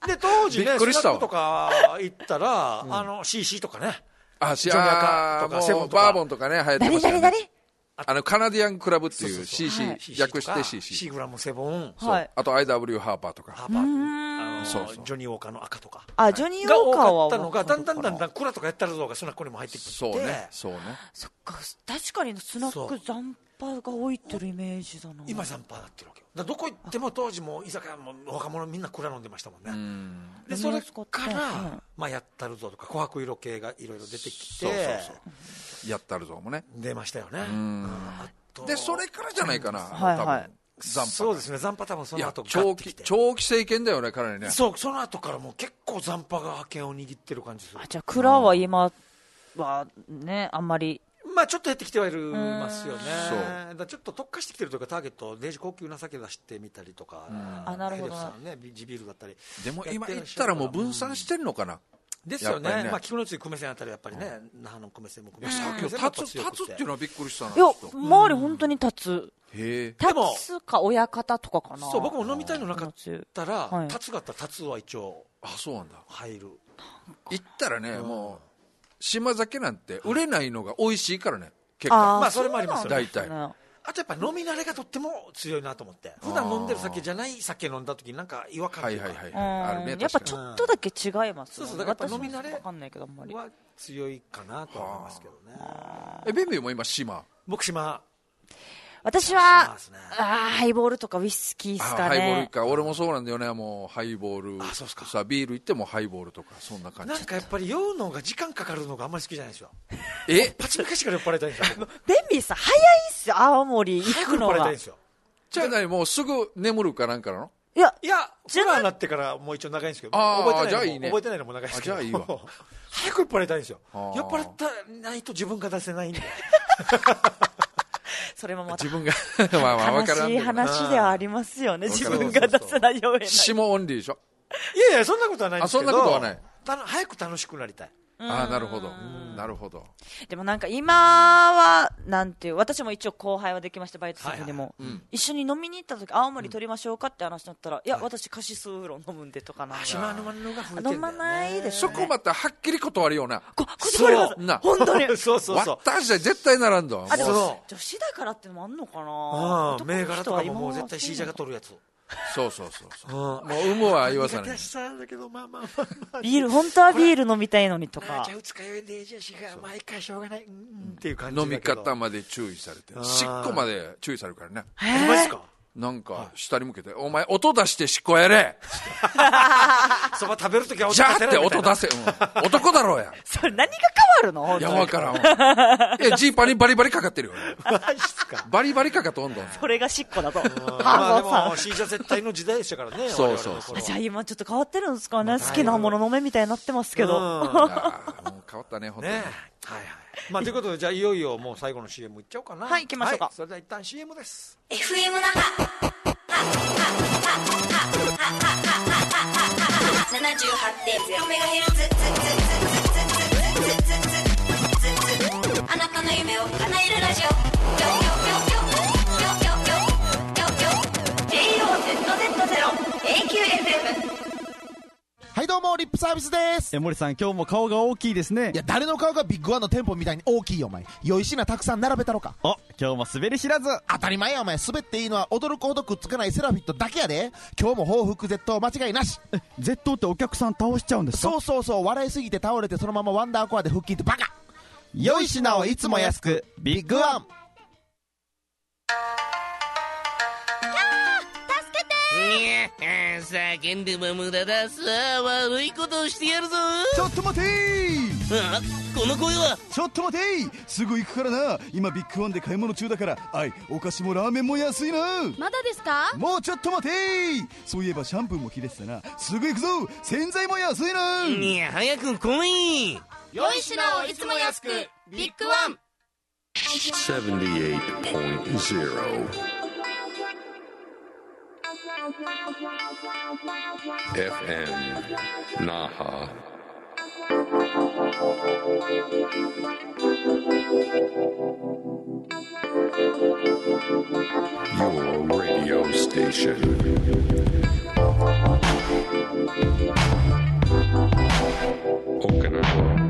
で当時ね、スナックとか行ったらCC とかね、 ジョニアとかセブンとかバーボンとかね、流行ってましたよね。カナディアンクラブっていう CC 略して CC。 シーグラムセブン。 あと IW ハーパーとか。 ジョニーウォーカーの赤とか。 ジョニーウォーカーは。 が多かったのが、だんだんクラとかやったらどうがスナックにも入ってきて。 そうね。 そっか、確かにスナック残波が置いてるイメージだな。 今残波だってるわけよ。どこ行っても当時も居酒屋も若者みんなクラ飲んでましたもんね。で、それからやったるぞとか琥珀色系がいろいろ出てきて。 やったるぞもね出ましたよね。 でそれからじゃないかな。 そうですね、残波多分その後長期政権だよね、彼にね。 その後からもう結構残波が覇権を握ってる感じする。 じゃあ蔵は今はね、あんまりちょっと減ってきてはいますよね。だちょっと特化してきてるというか、ターゲットデージ高級な酒出してみたりとか、 なるほどね、地ビールだったり。 でも今言ったらもう分散してるのかな。 ですよね。菊のつい久米線あたりやっぱりね、那覇の久米線も久米線。 立つっていうのはびっくりしたな。 いや、周り本当に立つ。 立つか親方とかかな。 そう、僕も飲みたいのなかったら、立つがあったら立つは一応そうなんだ、 入る。 言ったらね、もう島酒なんて売れないのが美味しいからね、結果。 それもありますよね。 大体。 あとやっぱ飲み慣れがとっても強いなと思って、普段飲んでる酒じゃない酒飲んだ時なんか違和感というか、 やっぱちょっとだけ違います。 そうだから飲み慣れは強いかなと思いますけどね。 ベンビーも今島。 僕島。 私はハイボールとかウイスキーですかね。 ハイボールか。俺もそうなんだよね。もうハイボール。さビール行ってもハイボールとかそんな感じ。 なんかやっぱり酔うのが時間かかるのがあんまり好きじゃないですよ。パチンカシから酔っ払いたいんですよ。 ベンビーさん早いっすよ、青森行くのが。 じゃあ何もうすぐ眠るかなんかなの？ いやフラーになってからもう一応長いんですけど、覚えてないのも長いですけど、早く酔っ払いたいんですよ。酔っ払ったないと自分が出せないんで。 それもまた自分が悲しい話ではありますよね。自分が出せないような。 下オンリーでしょ。 いやそんなことはないんですけど。 そんなことはない。 早く楽しくなりたい。 なるほど。なるほど。 でもなんか今はなんていう、私も一応後輩はできました、バイト先にも。一緒に飲みに行った時、青森取りましょうかって話になったら、いや私カシスウーロン飲むんでとかなんか。飲まないですね。 そこまたはっきり断るような。 断ります。本当に。 そう。 私は絶対ならんだ。 でも女子だからってのもあんのかな。 銘柄とかももう絶対シージャが取るやつ。 そうそうそうそうもう有無は言わさない。 ビール本当はビール飲みたいのにとか。 じゃあ二日酔いでじゃしが毎回しょうがないっていう感じだけど。 飲み方まで注意されて、しっこまで注意されるからね。 ほんまですか？ なんか下に向けて、お前音出してしっこやれ。 そば食べるときは音出せ。じゃあって音出せ。男だろうや。 それ何が変わるの？ いやわからん。ジーパンにバリバリかかってるよ。バリバリかかっとんどん。 それがしっこだと。 まあでも新車絶対の時代でしたからね。 そうそうそう。 じゃあ今ちょっと変わってるんですかね。好きなもの飲めみたいになってますけど。 もう変わったね本当に。 はいはい。まあということでじゃあいよいよもう最後の CM いっちゃおうかな。 はい行きましょうか。 それでは一旦 CM です。 FM 那覇 78.0MHz あなたの夢を叶えるラジオJOZZ0AQFM。 はいどうもリップサービスです。 森さん今日も顔が大きいですね。 いや誰の顔がビッグワンの店舗みたいに大きいよお前。良い品たくさん並べたろか。 今日も滑り知らず。 当たり前やお前。滑っていいのは驚くほどくっつかないセラフィットだけやで。今日も報復絶倒間違いなし。 絶倒ってお客さん倒しちゃうんですか？ そうそうそう。笑いすぎて倒れてそのままワンダーコアで腹筋ってバカ。良い品をいつも安くビッグワン。 叫んでも無駄だ。さあ悪いことをしてやるぞ。 ちょっと待てー。この声は。 ちょっと待てー。すぐ行くからな。今ビッグワンで買い物中だから。お菓子もラーメンも安いな。 まだですか？ もうちょっと待てー。そういえばシャンプーも切れてたな。すぐ行くぞ。洗剤も安いな。 いや早く来い。 良い品をいつも安くビッグワン。 78.0 FM Naha. Your radio station. Okinawa.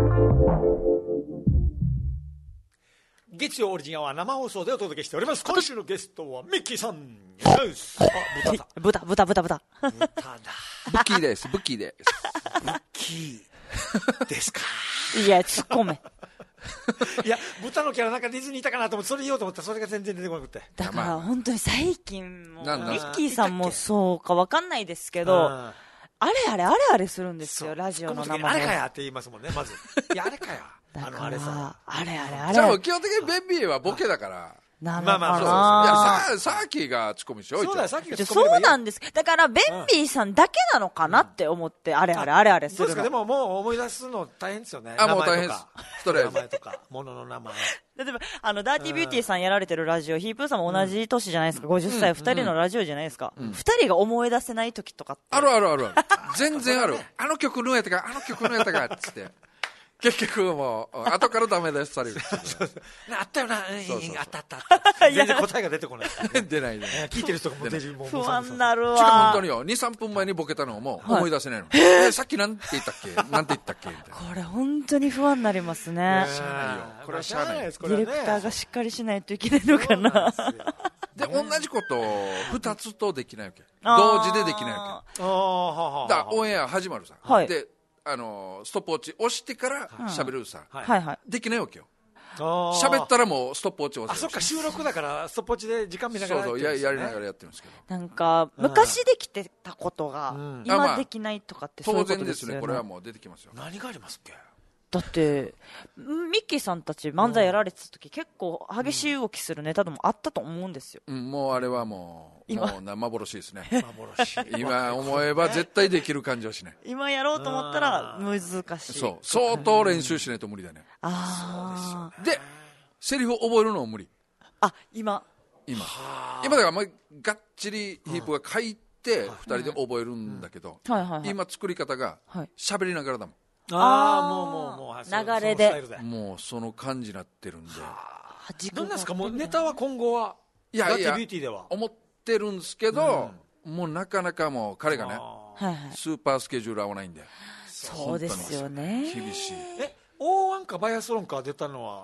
月曜オリジンは生放送でお届けしております。今週のゲストはミッキーさん。 豚だ。 ブッキーです。ブッキーです。 ブッキーですか。 いや突っ込め。 いや豚のキャラなんかディズニーいたかなと思ってそれ言おうと思ったらそれが全然出てこなくて。 だから本当に最近もミッキーさんもそうか分かんないですけど、あれするんですよラジオの生放送。 あれかやって言いますもんねまず。いやあれかや。 だからあれじゃあ基本的にベンビーはボケだからまあそうサーキーがツッコミしよう。 そうなんです。だからベンビーさんだけなのかなって思ってあれするの。 そうですか。でももう思い出すの大変ですよね。 もう大変です。ストレート。 名前とか物の名前。 例えばダーティービューティーさんやられてるラジオ、ヒープーさんも同じ年じゃないですか。50歳2人のラジオじゃないですか。2人が思い出せない時とかってある全然ある。あの曲のやったかっつって結局もう後からダメ出しされる。 あったよな。あった全然答えが出てこない。 出ないね。 聞いてる人がもう不安になるわ。 本当によ 2,3 分前にボケたのをもう思い出せないの。さっきなんて言ったっけみたいな。 これ本当に不安になりますね。 これはしゃあない。 ディレクターがしっかりしないといけないのかな。 で同じことを2つとできないわけ。同時でできないわけ。だからオンエア始まるさ。でストップウォッチ押してから喋るさ、できないわけよ。喋ったらもうストップウォッチ押せる。 そっか収録だからストップウォッチで時間見ながらやりながらやってるんですけど、 なんか昔できてたことが今できないとかってそういうことですよね。 当然ですね。これはもう出てきますよ。 何がありますっけ。 だってミッキーさんたち漫才やられてた時結構激しい動きするネタでもあったと思うんですよ。 もうあれはもう幻ですね。今思えば絶対できる感じはしない。 今やろうと思ったら難しい。 そう相当練習しないと無理だね。でセリフを覚えるのも無理。 今だからがっちりヒープが書いて2人で覚えるんだけど、今作り方が喋りながらだもん。 もう流れでもうその感じになってるんで。 どうなんですか。もうネタは今後はダーティービューティーでは思ってるんですけど、もうなかなかもう彼がねスーパースケジュール合わないんで。 そうですよね。 厳しい。 O1かバイアスロンか出たのは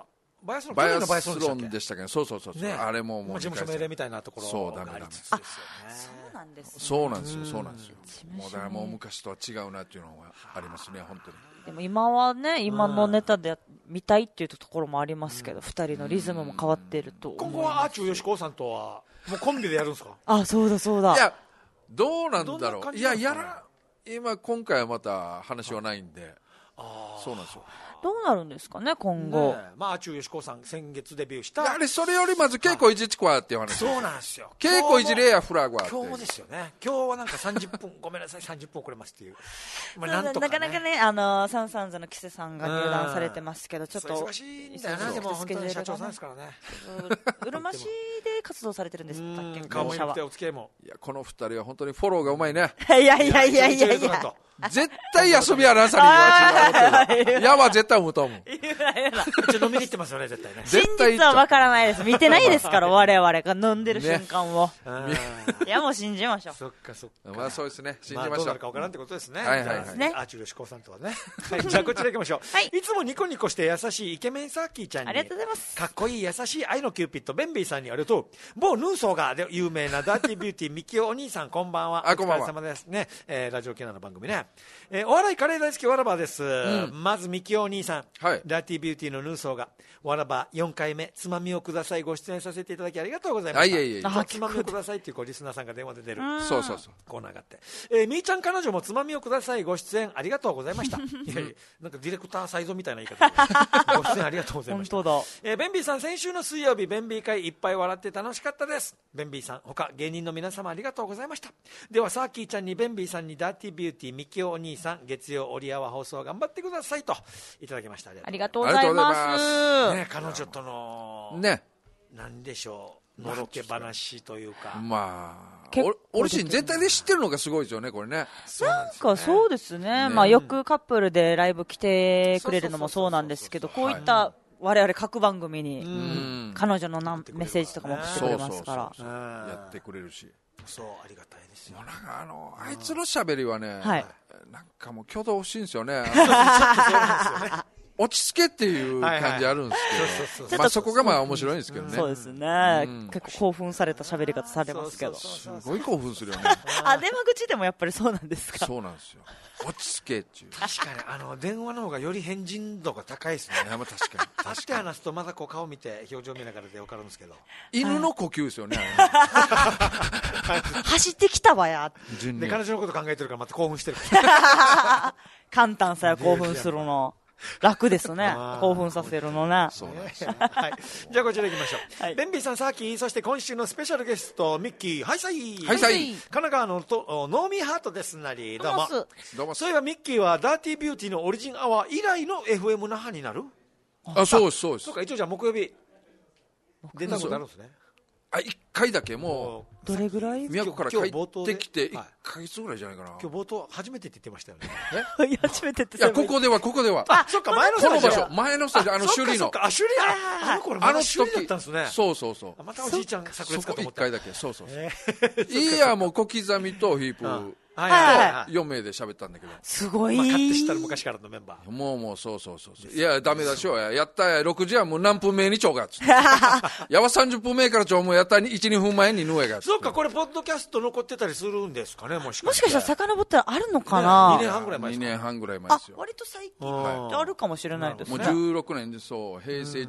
バイアスロンでしたけど、そう、ね、あれも事務所命令みたいなところがありつつですよね。 そうなんですね。 そうなんですよ。もうだからもう昔とは違うなっていうのがありますね、本当に。 でも今はね、今のネタで見たいっていうところもありますけど、二人のリズムも変わっていると。 今後はアーチューよしこさんとはもうコンビでやるんですか？ あ、そうだ。 いや、どうなんだろう。いや、今回はまた話はないんで。そうなんですよ。 どうなるんですかね、今後。 まあ、アチューよしこさん、先月デビューした。 あれ、それよりまず、稽古いじちこわっていう話。 そうなんですよ。 稽古いじれやフラグは。 今日もですよね。今日はなんか30分、ごめんなさい、30分遅れますっていう。 まあ、なんとかね、なかなかね、サンサンズのキセさんが入団されてますけど、ちょっと。 忙しいんだよな、でも本当に社長さんですからね。 うるま市で活動されてるんですっけ、 顔も良くてお付き合いも。 いや、この二人は本当にフォローがうまいね。 いや。 絶対休みやな、さに言わ違う。やは絶対思うと思う。 ちょっと飲みに行ってますよね、絶対ね。 真実は分からないです。見てないですから、我々が飲んでる瞬間を。いや、もう信じましょう。 そっか。 まあそうですね。信じましょう。 どうなるか分からんってことですね。 はい。 アーチューよしこさんとはね。じゃあこちら行きましょう。いつもニコニコして優しいイケメンサーキーちゃんに。 ありがとうございます。 かっこいい優しい愛のキューピッドベンビーさんにありがとう。某ヌーソーがで有名なダーティービューティーミキオお兄さん、こんばんは。 こんばんは。 お疲れ様ですね。ラジオ系の番組ね。お笑いカレー大好きわらばです。まずミキオお兄さん、ダーティービューティーのヌーソーがわらば4回目つまみをくださいご出演させていただきありがとうございました。つまみをくださいっていうリスナーさんが電話で出るそうコーナーがあって、みーちゃん彼女もつまみをくださいご出演ありがとうございました。いやなんかディレクターサイドみたいな言い方でご出演ありがとうございました。 本当だ。 ベンビーさん、先週の水曜日ベンビー会いっぱい笑って楽しかったです。ベンビーさん他芸人の皆様ありがとうございました。ではサーキーちゃんにベンビーさんにダーティービューティーミキオお兄さん月曜オリアワ放送頑張ってくださいといただきました。 ありがとうございます。 ね、彼女とのなんでしょう、のろけ話というか、 まあオリジン全体で知ってるのがすごいですよね、これね。 なんかそうですね、まあよくカップルでライブ来てくれるのもそうなんですけど、こういった我々各番組に彼女のメッセージとかも送ってくれますから、 やってくれるし、 そうありがたいですよ。 なんかあいつのしゃべりはね、なんかもう挙動欲しいんですよね。落ち着けっていう感じあるんですけど、そこがまあ面白いんですけどね。 そうですね、結構興奮された喋り方されますけど、 すごい興奮するよね。 電話口でもやっぱりそうなんですか？ そうなんですよ、落ち着けっていう。 確かに電話の方がより返事度が高いですね。 確かに立って話すとまだこう顔見て表情見ながらで分かるんですけど、 犬の呼吸ですよね。 走ってきたわやで、彼女のこと考えてるからまた興奮してる簡単さや興奮するの楽ですね、興奮させるのね。 そうなんですよ、はい、じゃあこちら行きましょう、ベンビーさん、サーキー、そして今週のスペシャルゲストミッキー、はいさい、 はいさい、 神奈川のノーミーハートですなり、どうも。そういえばミッキーはダーティービューティーのオリジンアワー以来の FM 那覇になる？ そうですそうです。 そうか、一応じゃあ木曜日出たことあるんですね。 1回だけ、もうどれぐらい宮古から帰ってきて1ヶ月ぐらいじゃないかな。 今日冒頭初めてって言ってましたよね。 初めてって。 いや、ここではあ、そっか、前のこの場所、前のスタジオ、首里の、 あ、首里、あの頃まだ首里だったんですね。 そうまたおじいちゃん炸裂かと思った。 1回だけ、そういや、もう小刻みとヒープと4名で喋ったんだけど、 すごい。 勝手知ったら昔からのメンバー、 もうそういや、ダメだしよ、やった6時はもう何分目にちょうがっつってやは30分目からちょうもやった 1,2 分前にぬえがっつって。 そうか、これポッドキャスト残ってたりするんですかね、もしかしたら遡ったらあるのかな。 2年半ぐらい前ですよ。2年半ぐらい前ですよ。 割と最近あるかもしれないですね。 もう16年で、そう、平成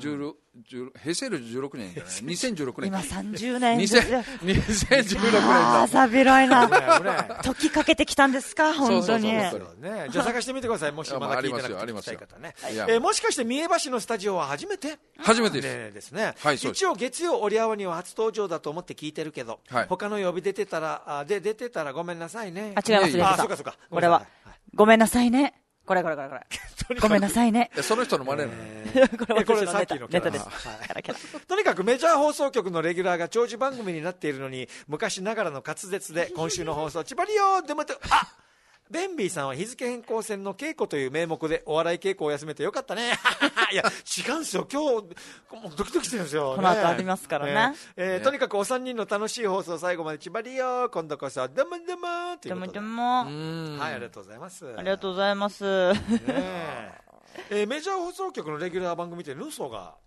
16年じゃない、2016年、 今30年 2016年だ。さびろいな時かけてきたんですか、本当に。 じゃあ探してみてください、もしまだ聞いてなくて聞きたい方ね。もしかして三重橋のスタジオは初めてですね。一応月曜オリアワには初登場だと思って聞いてるけど、他の曜日出てたらごめんなさいね。 違います。 そうか、 これはごめんなさいね。これごめんなさいね。 その人の真似なの。これさっきのネタです。とにかくメジャー放送局のレギュラーが長寿番組になっているのに、昔ながらの滑舌で今週の放送ちばりよーでもベンビーさんは日付変更線の稽古という名目でお笑い稽古を休めてよかったね。いや違うんですよ、今日もうドキドキしてるんですよ。 この後ありますからね。 とにかくお三人の楽しい放送最後までちばりよー、今度こそどもどもということで、はい、ありがとうございます。 ありがとうございます。 メジャー放送局のレギュラー番組ってヌーソーが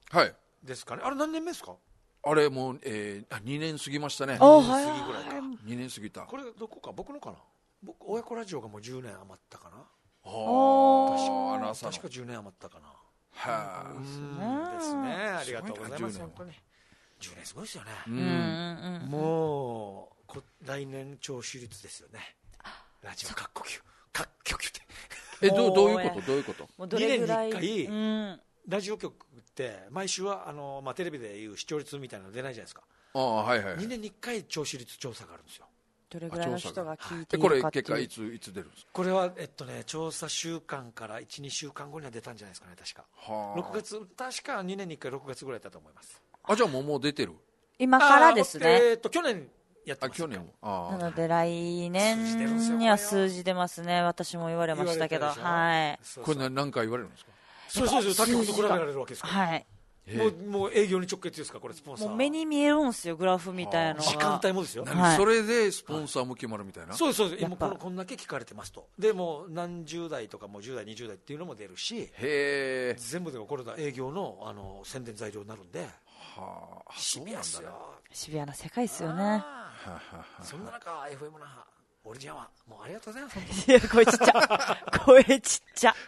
ですかね。あれ何年目ですか？ あれもう、2年過ぎましたね。 2 年過ぎぐらいか。 2年過ぎた。 これどこか、僕のかな。親子ラジオがもう10年余ったかな。確か10年余ったかな。ですね。ありがとうございます。本当に10年すごいですよね。もう来年聴取率ですよね。ラジオ各局ってどういうこと 2年に1回ラジオ局って毎週はテレビでいう視聴率みたいなの出ないじゃないですか。2年に1回聴取率調査があるんですよ。 どれぐらいの人が聞いているかっていう。 これ結果いつ出るんですか？ これは調査週間から 1,2 週間後には出たんじゃないですかね。確か6月、確か2年に1回6月ぐらいだと思います。 じゃあもう出てる？ 今からですね。 去年やってます。 去年なので来年には数字出ますね。私も言われましたけど。はい。 これ何回言われるんですか？ そう他局と比べられるわけですから。 はい。 もう営業に直結ですか、これスポンサー。 もう目に見えるんですよ、グラフみたいなのが。 時間帯もですよ。 それでスポンサーも決まるみたいな。 そうです。今こんだけ聞かれてますと。でも何十代とかも10代20代っていうのも出るし、全部でもこれだ営業の宣伝材料になるんで。シビアですよ。 シビアな世界ですよね。 そんな中 FM 那覇オリジンはもうありがとうございます。 いや声ちっちゃ声ちっちゃ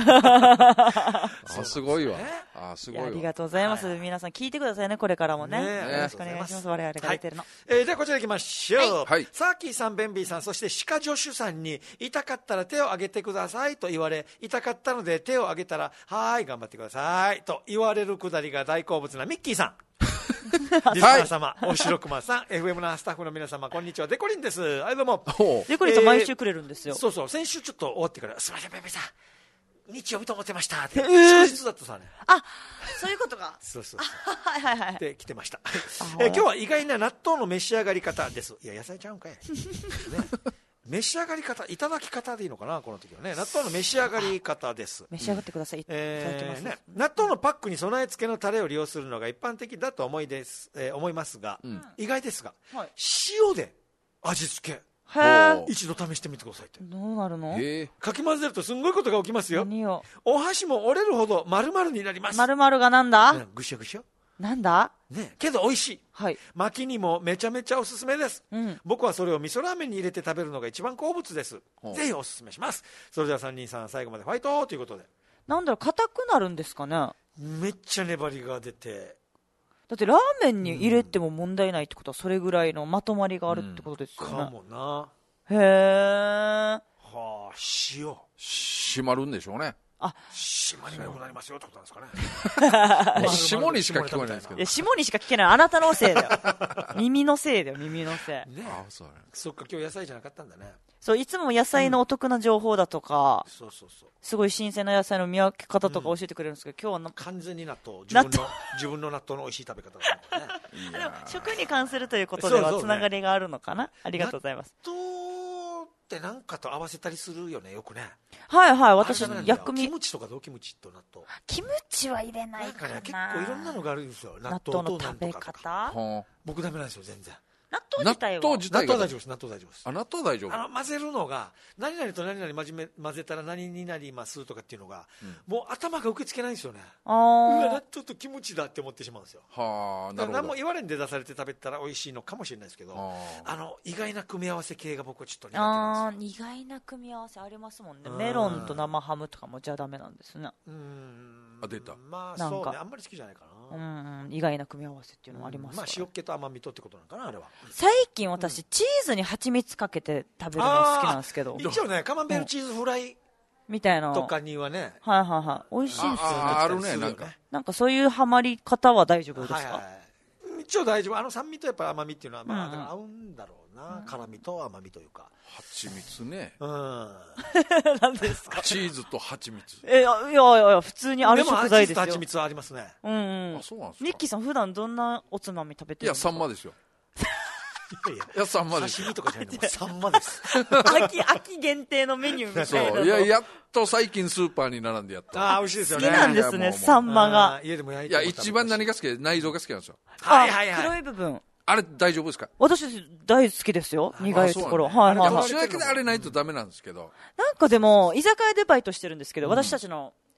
すごいわ。 すごいわ。ありがとうございます。皆さん聞いてくださいね、これからもね。よろしくお願いします。我々が出てるの。 ではこちら行きましょう。サーキーさん、ベンビーさん、そして歯科助手さんに痛かったら手を挙げてくださいと言われ、痛かったので手を挙げたらはい頑張ってくださいと言われるくだりが大好物なミッキーさん。リスナー様、おしろくまさん、FM のスタッフの皆様、こんにちは。デコリンです。どうも。 デコリンさん毎週くれるんですよ。 そう先週ちょっと終わってからすみませんベンビーさん日曜日と思ってましたって祝日だったさね。 そういうことか。 そうはいで来てました。今日は意外な納豆の召し上がり方です。いや野菜ちゃうんかい。召し上がり方、いただき方でいいのかな、この時はね。納豆の召し上がり方です。 召し上がってください。いただきます。 納豆のパックに備え付けのタレを利用するのが一般的だと思いますが、意外ですが、塩で味付け。一度試してみてくださいって。 どうなるの？ かき混ぜるとすんごいことが起きますよ。お箸も折れるほど丸々になります。 丸々がなんだ？ ぐしょぐしょ。 なんだね、けど美味しい、巻きにもめちゃめちゃおすすめです、僕はそれを味噌ラーメンに入れて食べるのが一番好物です。ぜひおすすめします。それでは3人さん最後までファイトということで。 なんだろう、硬くなるんですかね。 めっちゃ粘りが出て、 だってラーメンに入れても問題ないってことはそれぐらいのまとまりがあるってことですよね。 かもな。 へえ。 塩締まるんでしょうね。 島にも良くなりますよってことなんですかね。 下にしか聞こえないですけど。 下にしか聞けない。あなたのせいだよ。耳のせいだよ、耳のせい。 そっか、今日野菜じゃなかったんだね。 そう、いつも野菜のお得な情報だとか、すごい新鮮な野菜の見分け方とか教えてくれるんですけど、今日は完全に納豆。自分の納豆の美味しい食べ方だね。 でも食に関するということではつながりがあるのかな。ありがとうございます。 ってなんかと合わせたりするよね、よくね。 私薬味キムチとかキムチと納豆。 キムチは入れないかな。 結構いろんなのがあるんですよ。 納豆の食べ方。 僕ダメなんですよ全然。 納豆自体は納豆大丈夫です。納豆大丈夫です。 納豆大丈夫。 混ぜるのが何々と何々混ぜたら何になりますとかっていうのが、もう頭が受け付けないんですよね。納豆とキムチだって思ってしまうんですよ。だから何も言われんで出されて食べたら美味しいのかもしれないですけど、意外な組み合わせ系が僕はちょっと苦手なんですよ。 意外な組み合わせありますもんね。メロンと生ハムとかもじゃダメなんですね。 出た。 まあそうね、あんまり好きじゃないかな。 意外な組み合わせっていうのもありますから。 塩気と甘みとってことなのかな、あれは。 最近私チーズに蜂蜜かけて食べるの好きなんですけど、 一応ねカマンベールチーズフライみたいなとかにはね、 美味しいんですよ。 あるね、 なんかそういうハマり方は大丈夫ですか？ 一応大丈夫。酸味とやっぱ甘みっていうのは合うんだろうな。辛みと甘みというか。 蜂蜜ね。 何ですか？ チーズと蜂蜜。 いや普通にある食材ですよ。 蜂蜜はありますね。 そうなんですか。 ニッキーさん普段どんなおつまみ食べてるんですか？ サンマですよ。サンマです。 刺身とかじゃないの、サンマです。 秋限定のメニューみたいな。 やっと最近スーパーに並んでやった。 美味しいですよね。 好きなんですね、サンマが。 家でも焼いて。 一番何が好きで内臓が好きなんですよ。 黒い部分。 あれ大丈夫ですか？ 私大好きですよ、苦いところ。 塩焼きであれないとダメなんですけど。 なんかでも居酒屋でバイトしてるんですけど、私たちの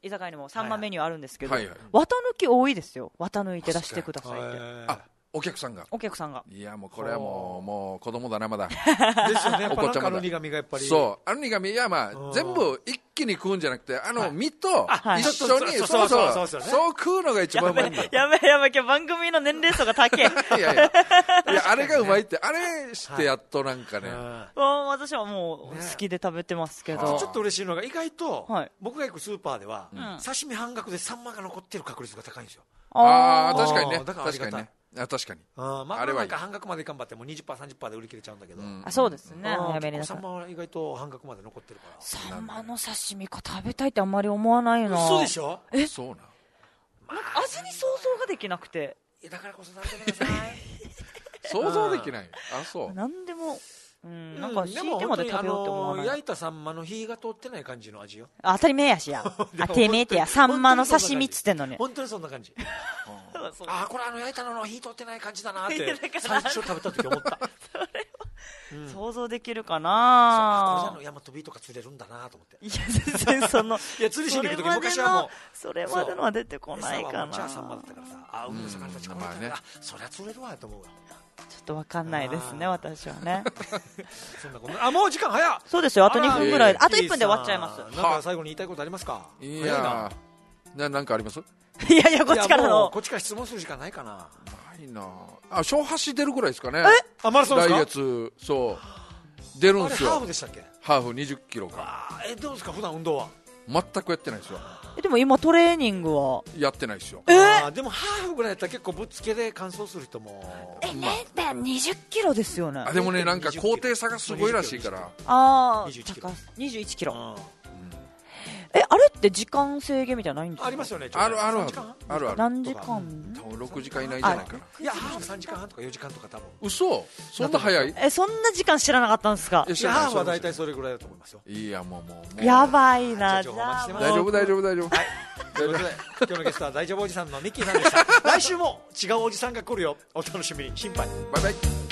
居酒屋にもサンマメニューあるんですけど、 はいはい、 綿抜き多いですよ。綿抜いて出してくださいって。 お客さんがいやもうこれはもう子供だなまだですよね。お子ちゃまだ。苦味がやっぱりそう、苦味はまあ全部一気に食うんじゃなくて身と一緒にそう食うのが一番うまいんだよ。 やばい今日番組の年齢層が高い。いやあれがうまいってあれしてやっとなんかね、 私はもう好きで食べてますけど、 ちょっと嬉しいのが意外と僕が行くスーパーでは刺身半額でサンマが残ってる確率が高いんですよ。 確かにね、確かにね、確かに。 あれは半額まで頑張っても 20%、30% で売り切れちゃうんだけど。 そうですね。早めに。 サンマは意外と半額まで残ってるから。 サンマの刺身か食べたいってあんまり思わないな。 そうでしょ？ そうな。 味に想像ができなくて。 だからこそ食べてください。 想像できない。そう。 なんでも。なんか敷いてまで食べようって思わない。 焼いたサンマの火が通ってない感じの味よ。 当たり前やしや。てめえてや、サンマの刺身っつってんのに。 本当にそんな感じ。これ焼いたのの火通ってない感じだなって最初食べた時思った。 想像できるかな。 これじゃ山飛びとか釣れるんだなと思って。 いや全然そのいや釣りしに行く時昔はもうそれまでのは出てこないかな。 じゃあサンマだったからさ、海の魚たちがそりゃ釣れるわと思うわ。 ちょっとわかんないですね、私はね。 そんなこともう時間早っ。 そうですよ、あと2分ぐらい、あと1分で終わっちゃいます。 なんか最後に言いたいことありますか？ いやなんかあります？ いやこっちからのこっちから質問するしかないかな。 ないな。小橋出るぐらいですかね。 マラソンですか？ 来月そう出るんですよ。 ハーフでしたっけ？ ハーフ20キロか。 どうですか普段運動は？ 全くやってないですよ。 でも今トレーニングはやってないですよ。 でもハーフぐらいやったら結構ぶっつけで完走する人も 20キロですよね。 でもねなんか高低差がすごいらしいから。 21キロ。あれって時間制限みたいなのないんですか？ ありますよね。 ある何時間？ 多分6時間以内じゃないかな。 いやハーフ3時間半とか4時間とか多分。 嘘？そんな早い？ そんな時間知らなかったんですか？ ハーフは大体それぐらいだと思いますよ。 いやもうやばいな。 大丈夫ということで今日のゲストは大丈夫おじさんのミッキーさんでした。来週も違うおじさんが来るよ。お楽しみに。心配。 バイバイ。